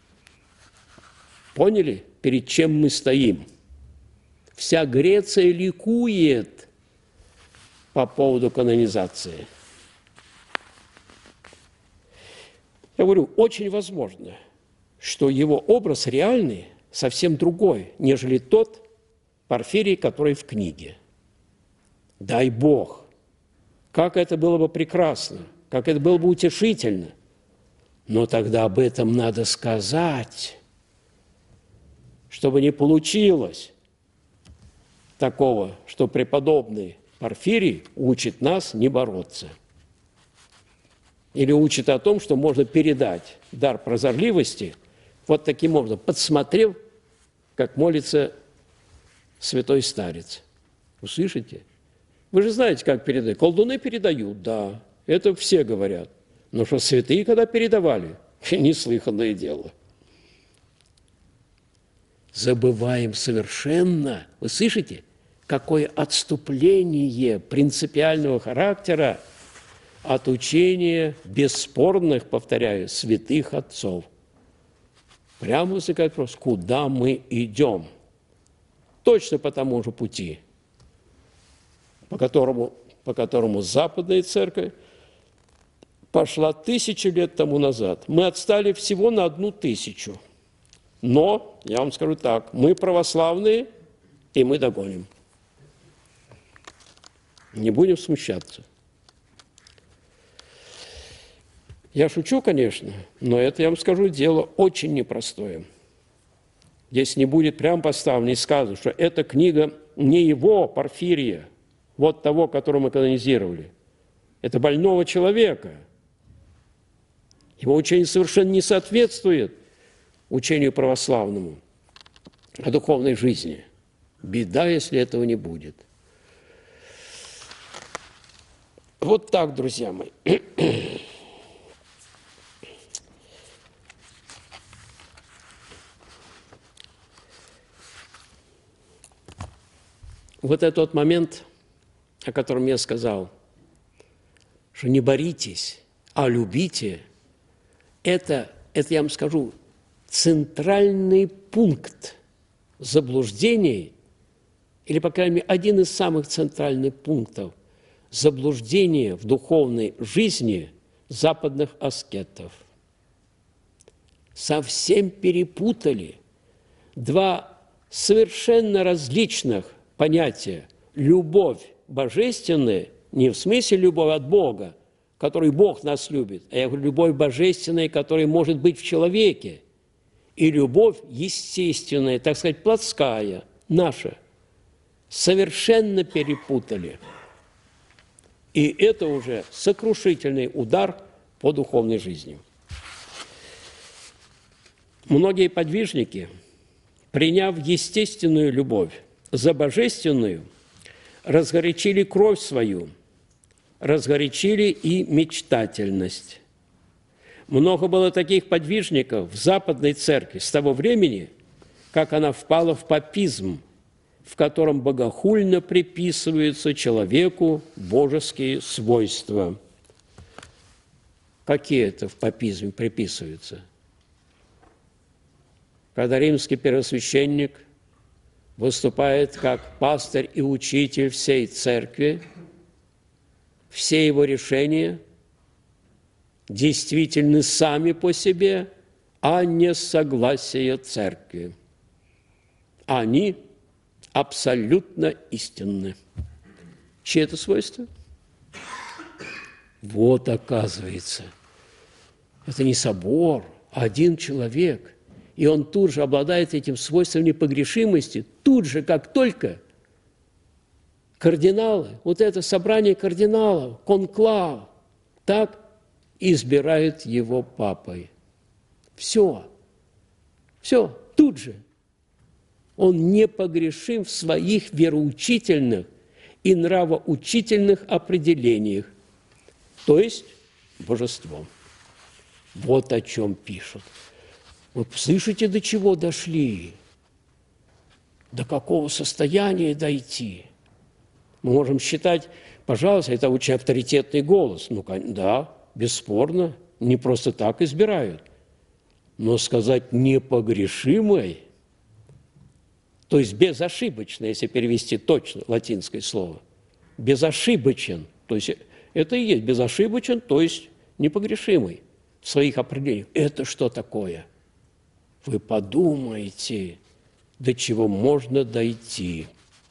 Поняли, перед чем мы стоим? Вся Греция ликует по поводу канонизации. Я говорю, очень возможно, что его образ реальный совсем другой, нежели тот Порфирий, который в книге. Дай Бог, как это было бы прекрасно, как это было бы утешительно. Но тогда об этом надо сказать, чтобы не получилось такого, что преподобный Порфирий учит нас не бороться. Или учит о том, что можно передать дар прозорливости вот таким образом, подсмотрев, как молится святой старец. Услышите? Вы же знаете, как передать. Колдуны передают, да, это все говорят. Но что святые, когда передавали, неслыханное дело. Забываем совершенно, вы слышите, какое отступление принципиального характера от учения бесспорных, повторяю, святых отцов. Прямо возникает вопрос, куда мы идем? Точно по тому же пути, по которому, по которому Западная Церковь пошла тысячи лет тому назад. Мы отстали всего на одну тысячу. Но, я вам скажу так, мы православные, и мы догоним. Не будем смущаться. Я шучу, конечно, но это, я вам скажу, дело очень непростое. Если не будет прямо поставлено и сказано, что эта книга не его, Порфирия, вот того, которого мы канонизировали, это больного человека. Его учение совершенно не соответствует учению православному о духовной жизни. Беда, если этого не будет. Вот так, друзья мои. Вот этот вот момент, о котором я сказал, что не боритесь, а любите, это, это я вам скажу, центральный пункт заблуждений, или, по крайней мере, один из самых центральных пунктов заблуждения в духовной жизни западных аскетов. Совсем перепутали два совершенно различных понятия. Любовь божественная, не в смысле любовь от Бога, которой Бог нас любит, а я говорю, любовь божественная, которая может быть в человеке, и любовь естественная, так сказать, плотская, наша, совершенно перепутали. И это уже сокрушительный удар по духовной жизни. Многие подвижники, приняв естественную любовь за божественную, разгорячили кровь свою, разгорячили и мечтательность. Много было таких подвижников в Западной Церкви с того времени, как она впала в папизм, в котором богохульно приписываются человеку божеские свойства. Какие это в папизме приписываются? Когда римский первосвященник выступает как пастырь и учитель всей церкви, все его решения действительны сами по себе, а не согласие церкви. Они абсолютно истинны. Чьи это свойства? Вот, оказывается, это не собор, а один человек. И он тут же обладает этим свойством непогрешимости, тут же, как только кардиналы, вот это собрание кардиналов, конклав, так избирают его папой. Все, все, тут же. Он непогрешим в своих вероучительных и нравоучительных определениях, то есть божеством. Вот о чем пишут. Вы слышите, до чего дошли? До какого состояния дойти? Мы можем считать, пожалуйста, это очень авторитетный голос. Ну, да, бесспорно, не просто так избирают. Но сказать «непогрешимой», то есть безошибочно, если перевести точно латинское слово, безошибочен, то есть это и есть безошибочен, то есть непогрешимый в своих определениях. Это что такое? Вы подумайте, до чего можно дойти.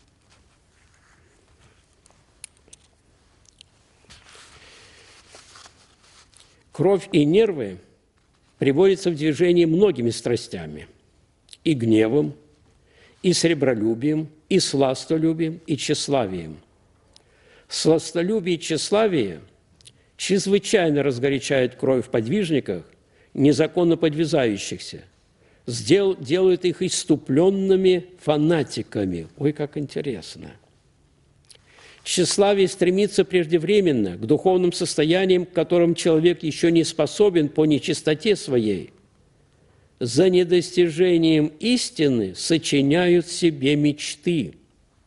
Кровь и нервы приводятся в движение многими страстями: и гневом, и сребролюбием, и сластолюбием, и тщеславием. Сластолюбие и тщеславие чрезвычайно разгорячают кровь в подвижниках, незаконно подвязающихся, сдел, делают их исступленными фанатиками. Ой, как интересно! Тщеславие стремится преждевременно к духовным состояниям, к которым человек еще не способен по нечистоте своей. За недостижением истины сочиняют себе мечты.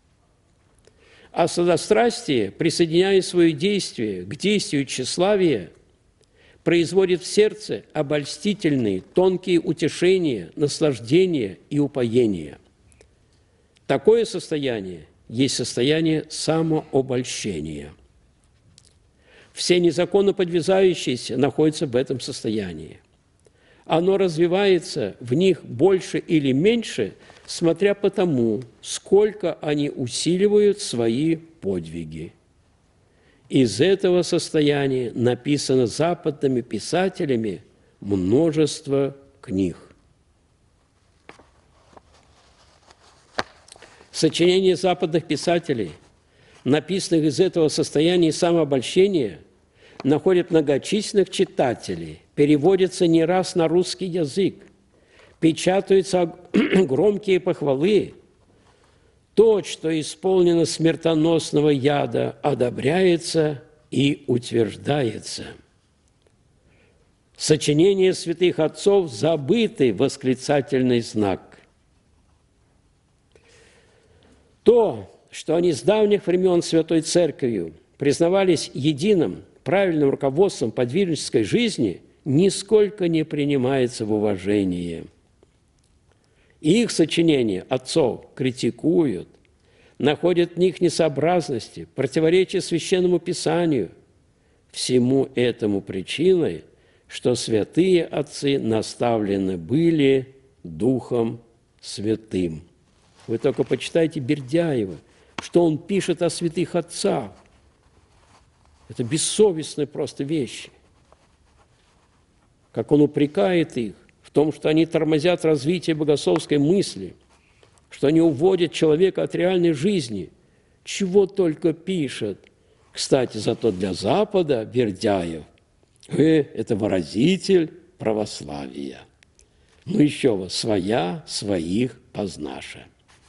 А сладострастие, присоединяя свое действие к действию тщеславия, производит в сердце обольстительные, тонкие утешения, наслаждения и упоения. Такое состояние есть состояние самообольщения. Все незаконно подвязающиеся находятся в этом состоянии. Оно развивается в них больше или меньше, смотря по тому, сколько они усиливают свои подвиги. Из этого состояния написано западными писателями множество книг. Сочинения западных писателей, написанных из этого состояния самообольщения, находят многочисленных читателей, переводятся не раз на русский язык, печатаются громкие похвалы. То, что исполнено смертоносного яда, одобряется и утверждается. Сочинения святых отцов – забытый восклицательный знак. То, что они с давних времен Святой Церковью признавались единым, правильным руководством подвижнической жизни, нисколько не принимается в уважение. Их сочинения отцов критикуют, находят в них несообразности, противоречия Священному Писанию. Всему этому причиной, что святые отцы наставлены были Духом Святым. Вы только почитайте Бердяева, что он пишет о святых отцах. Это бессовестные просто вещи. Как он упрекает их в том, что они тормозят развитие богословской мысли, что они уводят человека от реальной жизни. Чего только пишет. Кстати, зато для Запада Бердяев э, – это выразитель православия. Ну еще вот, своя, своих познаша.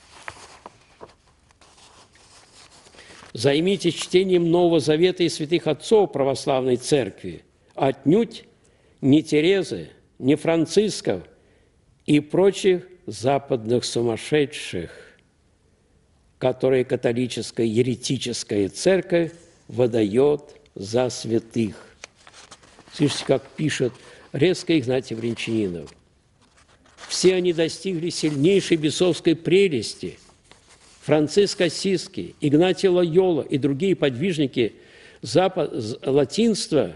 Займитесь чтением Нового Завета и святых отцов православной церкви, отнюдь не Терезы, не Францисков и прочих западных сумасшедших, которые католическая еретическая церковь выдает за святых. Слышите, как пишет резко Игнатий Брянчанинов. Все они достигли сильнейшей бесовской прелести. Франциск Ассизский, Игнатий Лойола и другие подвижники запад, латинства,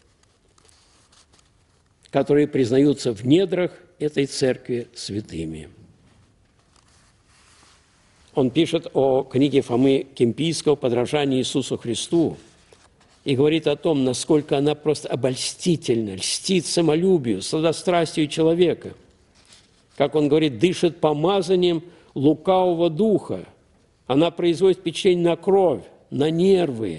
которые признаются в недрах этой церкви святыми. Он пишет о книге Фомы Кемпийского «Подражание Иисусу Христу» и говорит о том, насколько она просто обольстительна, льстит самолюбию, сладострастию человека. Как он говорит, дышит помазанием лукавого духа. Она производит впечатление на кровь, на нервы,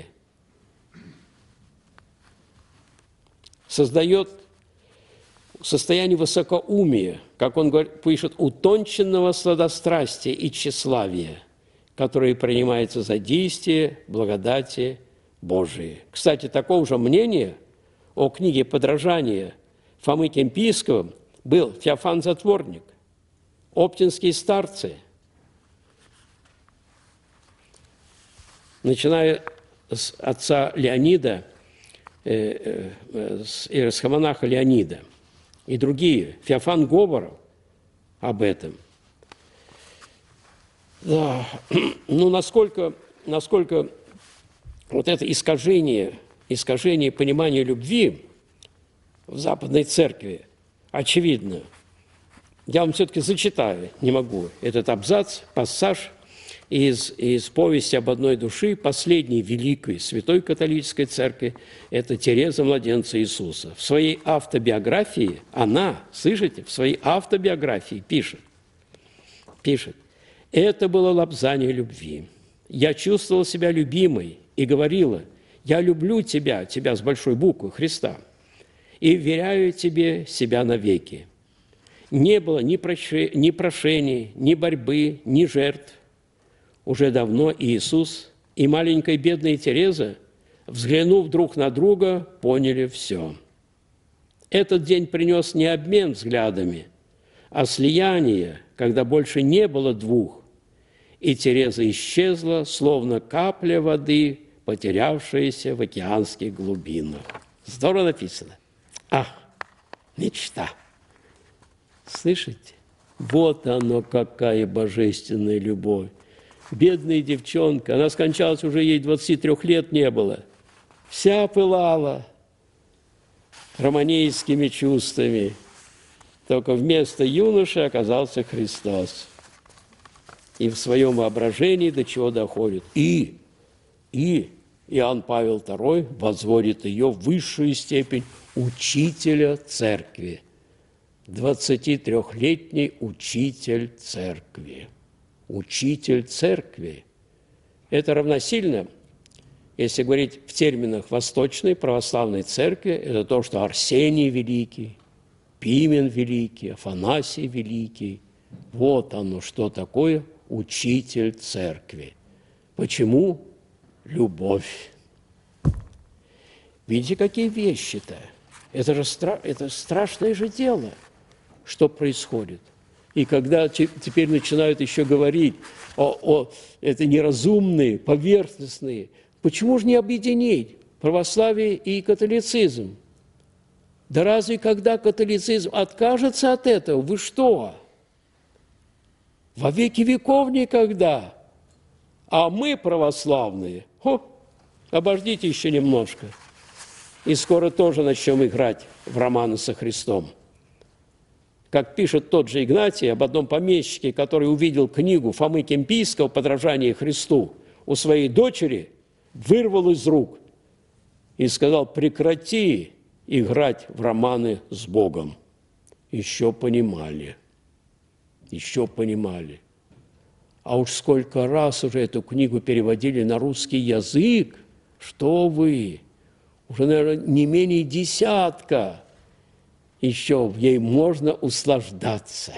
создает состояние высокоумия, как он говорит, пишет, утонченного сладострастия и тщеславия, которые принимаются за действие благодати Божией. Кстати, такого же мнения о книге «Подражание» Фомы Кемпийского был Феофан Затворник, оптинские старцы, начиная с отца Леонида, э, э, с иеросхимонаха Леонида, и другие, Феофан Говоров об этом. Да. Ну, насколько, насколько вот это искажение, искажение понимания любви в Западной Церкви очевидно. Я вам все-таки зачитаю, не могу, этот абзац, пассаж из, из повести об одной души, последней великой святой католической церкви, это Тереза Младенца Иисуса. В своей автобиографии она, слышите, в своей автобиографии пишет, пишет, это было лобзание любви. Я чувствовала себя любимой и говорила, я люблю тебя, тебя с большой буквы, Христа, и вверяю тебе себя навеки. Не было ни прошений, ни борьбы, ни жертв. Уже давно Иисус и маленькая бедная Тереза, взглянув друг на друга, поняли все. Этот день принес не обмен взглядами, а слияние, когда больше не было двух, и Тереза исчезла, словно капля воды, потерявшаяся в океанских глубинах. Здорово написано. Ах, мечта! Слышите? Вот оно, какая божественная любовь. Бедная девчонка, она скончалась, уже ей двадцати трёх лет не было. Вся пылала романейскими чувствами. Только вместо юноши оказался Христос. И в своем воображении до чего доходит. И, и Иоанн Павел второй возводит ее в высшую степень учителя церкви. двадцатитрёхлетний учитель церкви. Учитель церкви. Это равносильно, если говорить в терминах Восточной Православной Церкви, это то, что Арсений Великий, Пимен Великий, Афанасий Великий. Вот оно, что такое учитель церкви. Почему? Любовь. Видите, какие вещи-то? Это же стра... это страшное же дело, что происходит. И когда теперь начинают еще говорить о, о это неразумные, поверхностные, почему же не объединить православие и католицизм? Да разве когда католицизм откажется от этого, вы что? Во веки веков никогда. А мы, православные, о, обождите еще немножко. И скоро тоже начнем играть в романы со Христом. Как пишет тот же Игнатий об одном помещике, который увидел книгу Фомы Кемпийского «Подражание Христу» у своей дочери, вырвал из рук и сказал: прекрати играть в романы с Богом. Еще понимали, еще понимали. А уж сколько раз уже эту книгу переводили на русский язык, что вы, уже, наверное, не менее десятка, еще в ней можно услаждаться.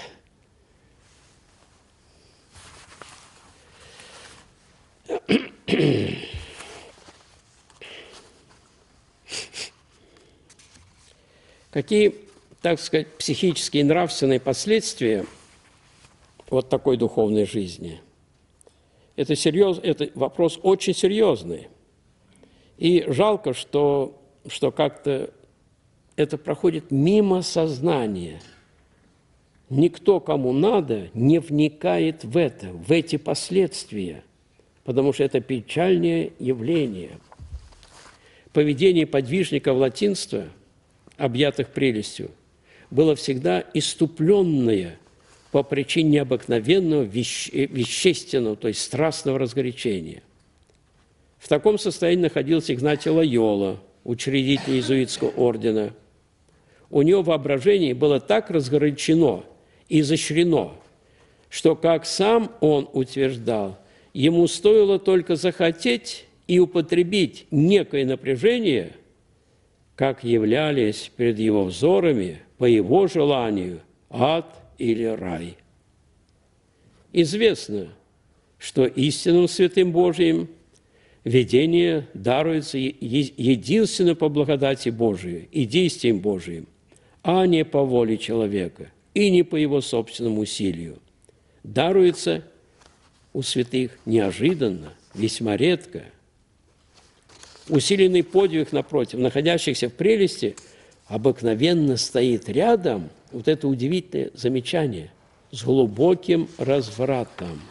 Какие, так сказать, психические и нравственные последствия вот такой духовной жизни? Это, серьез, это вопрос очень серьезный. И жалко, что, что как-то это проходит мимо сознания. Никто, кому надо, не вникает в это, в эти последствия, потому что это печальное явление. Поведение подвижников латинства, объятых прелестью, было всегда иступленное по причине необыкновенного веще, вещественного, то есть страстного разгорячения. В таком состоянии находился Игнатий Лойола, учредитель иезуитского ордена. У него воображение было так разгорячено и изощрено, что, как сам он утверждал, ему стоило только захотеть и употребить некое напряжение, как являлись перед его взорами по его желанию ад или рай. Известно, что истинным святым Божиим видение даруется единственно по благодати Божией и действиям Божиим, а не по воле человека и не по его собственному усилию. Даруется у святых неожиданно, весьма редко. Усиленный подвиг, напротив, находящихся в прелести, обыкновенно стоит рядом, вот это удивительное замечание, с глубоким развратом.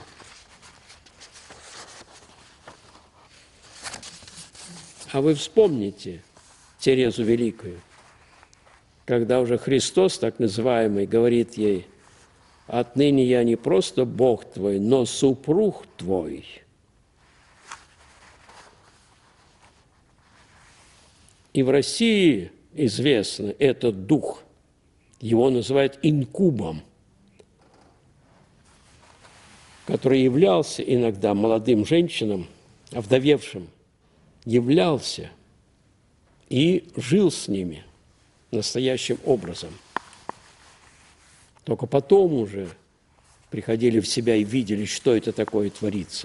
А вы вспомните Терезу Великую, когда уже Христос, так называемый, говорит ей: «Отныне я не просто Бог твой, но супруг твой». И в России известно этот дух, его называют инкубом, который являлся иногда молодым женщинам, овдовевшим, являлся и жил с ними настоящим образом. Только потом уже приходили в себя и видели, что это такое творится.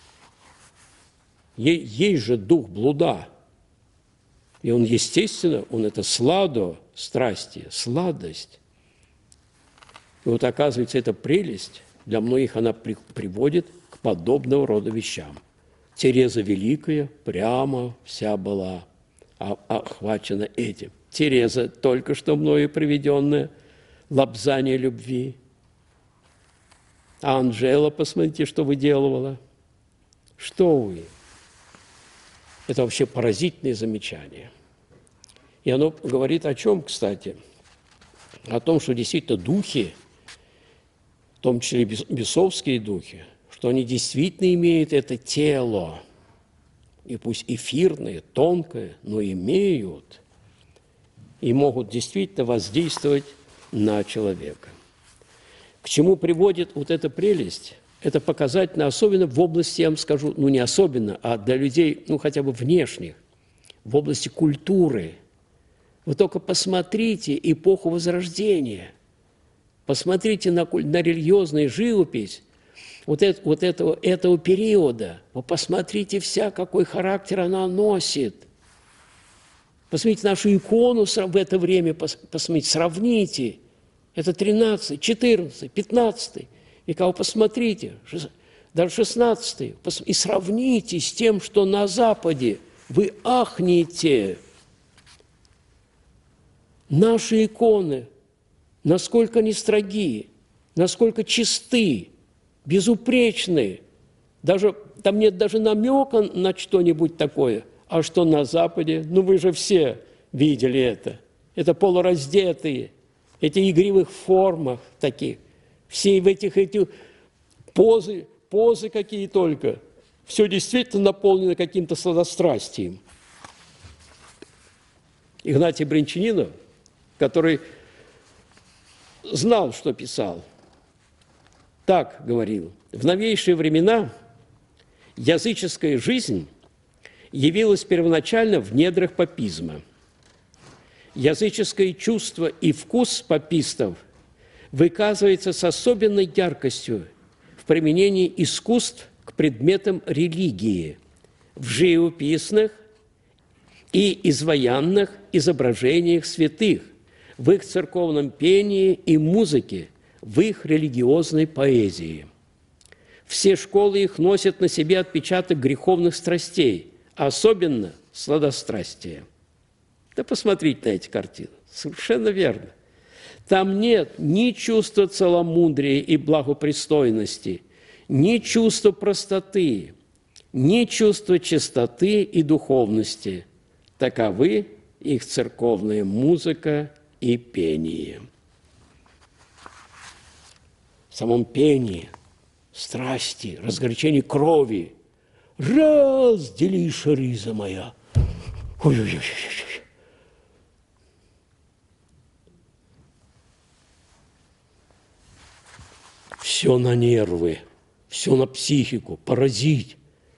Есть же дух блуда. И он, естественно, он это сладо, страсти, сладость. И вот, оказывается, эта прелесть, для многих она при, приводит к подобного рода вещам. Тереза Великая прямо вся была охвачена этим. Тереза, только что мною приведенная, лобзание любви. А Анжела, посмотрите, что выделывала. Что вы? Это вообще поразительное замечание. И оно говорит о чем, кстати? О том, что действительно духи, в том числе бесовские духи, что они действительно имеют это тело, и пусть эфирное, тонкое, но имеют, и могут действительно воздействовать на человека. К чему приводит вот эта прелесть? Это показательно, особенно в области, я вам скажу, ну не особенно, а для людей, ну хотя бы внешних, в области культуры. Вы только посмотрите эпоху Возрождения, посмотрите на, на религиозную живопись вот, это, вот этого, этого периода. Вы посмотрите вся, какой характер она носит. Посмотрите нашу икону в это время, посмотрите, сравните. Это тринадцатый, четырнадцатый, пятнадцатый века. Вы посмотрите, даже шестнадцатый, и сравните с тем, что на Западе. Вы ахнете. Наши иконы, насколько они строги, насколько чисты, безупречны. Даже, там нет даже намека на что-нибудь такое. А что на Западе? Ну, вы же все видели это. Это полураздетые, эти игривых формах таких. Все в этих, этих позы, позы какие только. Все действительно наполнено каким-то сладострастием. Игнатий Брянчанинов, который знал, что писал, так говорил: в новейшие времена языческая жизнь явилась первоначально в недрах папизма. Языческое чувство и вкус папистов выказывается с особенной яркостью в применении искусств к предметам религии, в живописных и изваянных изображениях святых, в их церковном пении и музыке, в их религиозной поэзии. Все школы их носят на себе отпечаток греховных страстей, особенно сладострастия. Да посмотрите на эти картины. Совершенно верно. Там нет ни чувства целомудрия и благопристойности, ни чувства простоты, ни чувства чистоты и духовности. Таковы их церковная музыка и пение. В самом пении страсти, разгорячении крови. Раздели, шариза моя. Ой-ой-ой. Все на нервы, все на психику, поразить.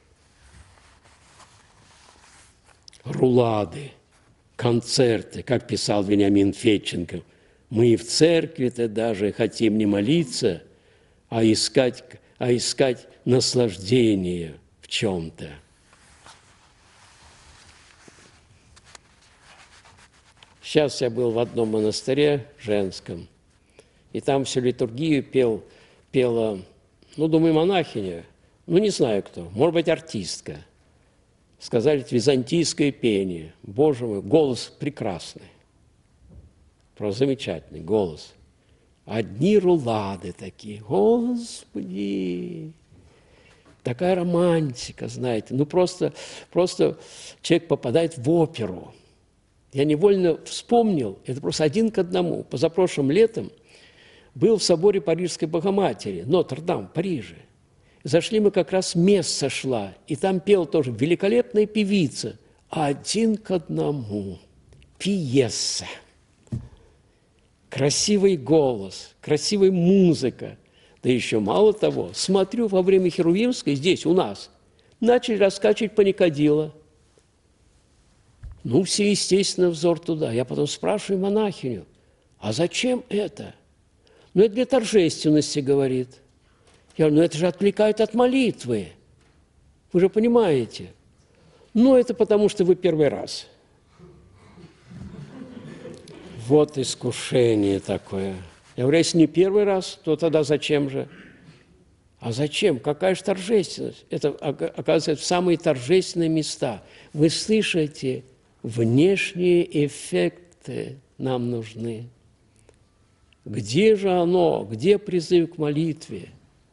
Рулады, концерты, как писал Вениамин Федченко. Мы и в церкви-то даже хотим не молиться, а искать, а искать наслаждение в чем-то. Сейчас я был в одном монастыре женском, и там всю литургию пел, пела, ну, думаю, монахиня, ну, не знаю кто, может быть, артистка. Сказали, это византийское пение. Боже мой, голос прекрасный. Просто замечательный голос. Одни рулады такие. Господи! Такая романтика, знаете. Ну, просто, просто человек попадает в оперу. Я невольно вспомнил, это просто один к одному. Позапрошлым летом был в соборе Парижской Богоматери, Нотр-Дам в Париже. Зашли мы, как раз месса шла, и там пела тоже великолепная певица, один к одному, пьеса. Красивый голос, красивая музыка. Да еще мало того, смотрю, во время Херувимской здесь у нас начали раскачивать паникадило. Ну, все, естественно, взор туда. Я потом спрашиваю монахиню, а зачем это? Ну, это для торжественности, говорит. Я говорю, ну это же отвлекает от молитвы. Вы же понимаете. Ну, это потому, что вы первый раз. Вот искушение такое. Я говорю, если не первый раз, то тогда зачем же? А зачем? Какая же торжественность? Это, оказывается, в самые торжественные места. Вы слышите, внешние эффекты нам нужны. Где же оно? Где призыв к молитве?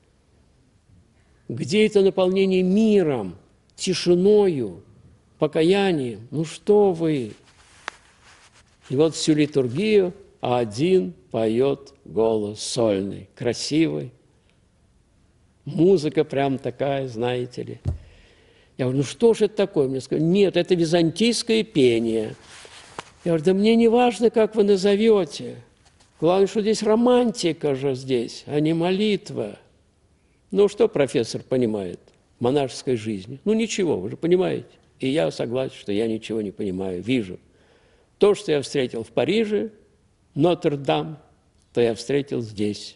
Где это наполнение миром, тишиною, покаянием? Ну что вы? И вот всю литургию один поет голос сольный, красивый. Музыка прям такая, знаете ли. Я говорю, ну что же это такое? Мне сказали, нет, это византийское пение. Я говорю, да мне не важно, как вы назовете. Главное, что здесь романтика же здесь, а не молитва. Ну, что профессор понимает в монашеской жизни? Ну, ничего, вы же понимаете. И я согласен, что я ничего не понимаю, вижу. То, что я встретил в Париже, Нотр-Дам, то я встретил здесь.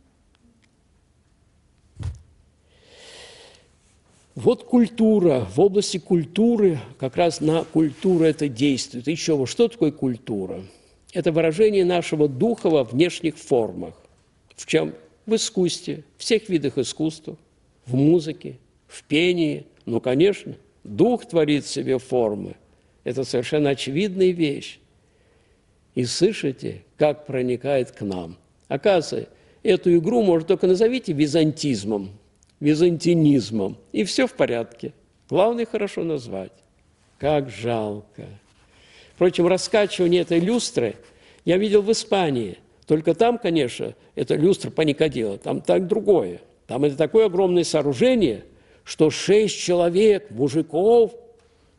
Вот культура. В области культуры, как раз на культуру это действует. Еще вот, что такое культура? Это выражение нашего духа во внешних формах. В чем? В искусстве, в всех видах искусства, в музыке, в пении. Ну, конечно, дух творит в себе формы. Это совершенно очевидная вещь. И слышите, как проникает к нам. Оказывается, эту игру, может, только назовите византизмом, византинизмом, и все в порядке. Главное, хорошо назвать. Как жалко. Впрочем, раскачивание этой люстры я видел в Испании. Только там, конечно, это люстра паникадила, там так другое. Там это такое огромное сооружение, что шесть человек, мужиков,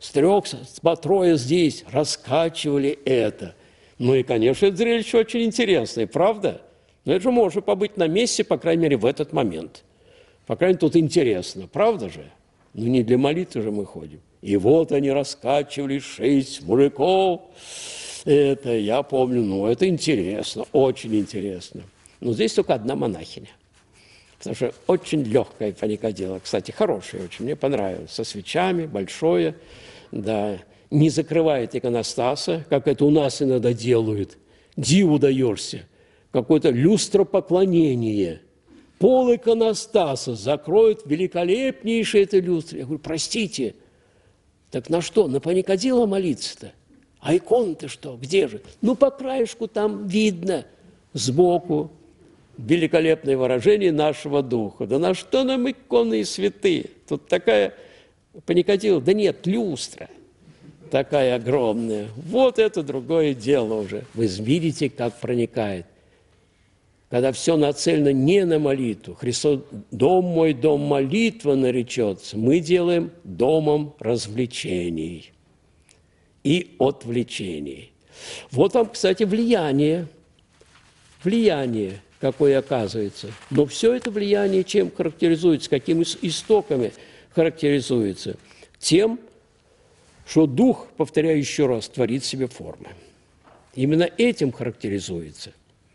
с трех, по трое здесь раскачивали это. Ну и, конечно, это зрелище очень интересное, правда? Но это же можно побыть на месте, по крайней мере, в этот момент. По крайней мере, тут интересно, правда же? Ну не для молитвы же мы ходим. И вот они раскачивали шесть мужиков. Это я помню, ну это интересно, очень интересно. Но здесь только одна монахиня. Потому что очень легкое паникодело. Кстати, хорошее очень, мне понравилось. Со свечами, большое, да. Не закрывает иконостаса, как это у нас иногда делают. Диву даешься. Какое-то люстропоклонение. Пол иконостаса закроет великолепнейшее это люстро. Я говорю, простите, так на что? На паникодело молиться-то? А иконы-то что? Где же? Ну, по краешку там видно, сбоку, великолепное выражение нашего духа. Да на что нам иконы и святые? Тут такая паникодело. Да нет, люстра такая огромная. Вот это другое дело уже. Вы видите, как проникает. Когда все нацелено не на молитву. Христос, дом мой, дом молитва наречется. Мы делаем домом развлечений и отвлечений. Вот вам, кстати, влияние. Влияние, какое оказывается. Но все это влияние чем характеризуется, какими истоками характеризуется? Тем, что Дух, повторяю еще раз, творит в себе формы. Именно этим характеризуется.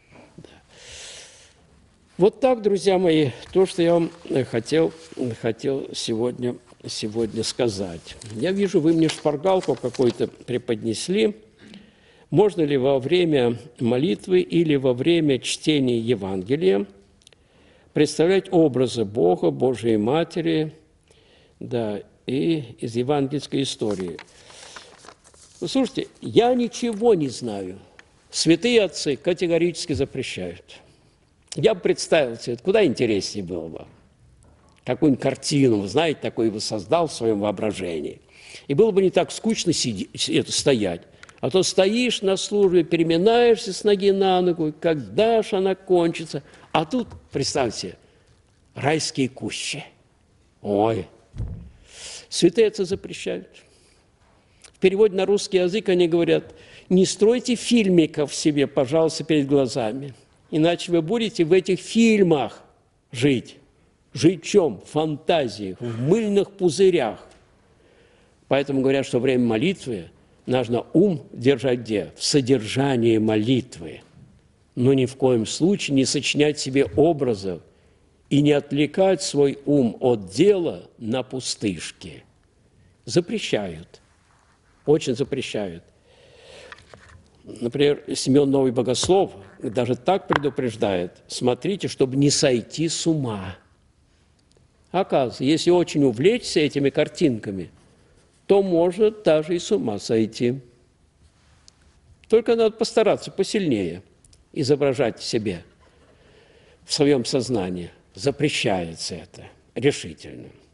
Вот так, друзья мои, то, что я вам хотел, хотел сегодня, сегодня сказать. Я вижу, вы мне шпаргалку какую-то преподнесли. Можно ли во время молитвы или во время чтения Евангелия представлять образы Бога, Божией Матери, да, и из евангельской истории? Ну, слушайте, я ничего не знаю. Святые отцы категорически запрещают. Я бы представил себе, куда интереснее было бы. Какую-нибудь картину, вы знаете, такую бы создал в своем воображении. И было бы не так скучно сидеть, это, стоять. А то стоишь на службе, переминаешься с ноги на ногу, когда ж она кончится. А тут, представьте, райские кущи. Ой, святые отцы запрещают. В переводе на русский язык они говорят, не стройте фильмиков себе, пожалуйста, перед глазами. Иначе вы будете в этих фильмах жить. Жить в чем? В фантазиях, в мыльных пузырях. Поэтому говорят, что время молитвы нужно ум держать где? В содержании молитвы. Но ни в коем случае не сочинять себе образов и не отвлекать свой ум от дела на пустышки. Запрещают. Очень запрещают. Например, Симеон Новый Богослов даже так предупреждает, смотрите, чтобы не сойти с ума. Оказывается, если очень увлечься этими картинками, то можно даже и с ума сойти. Только надо постараться посильнее изображать себе в своем сознании. Запрещается это решительно.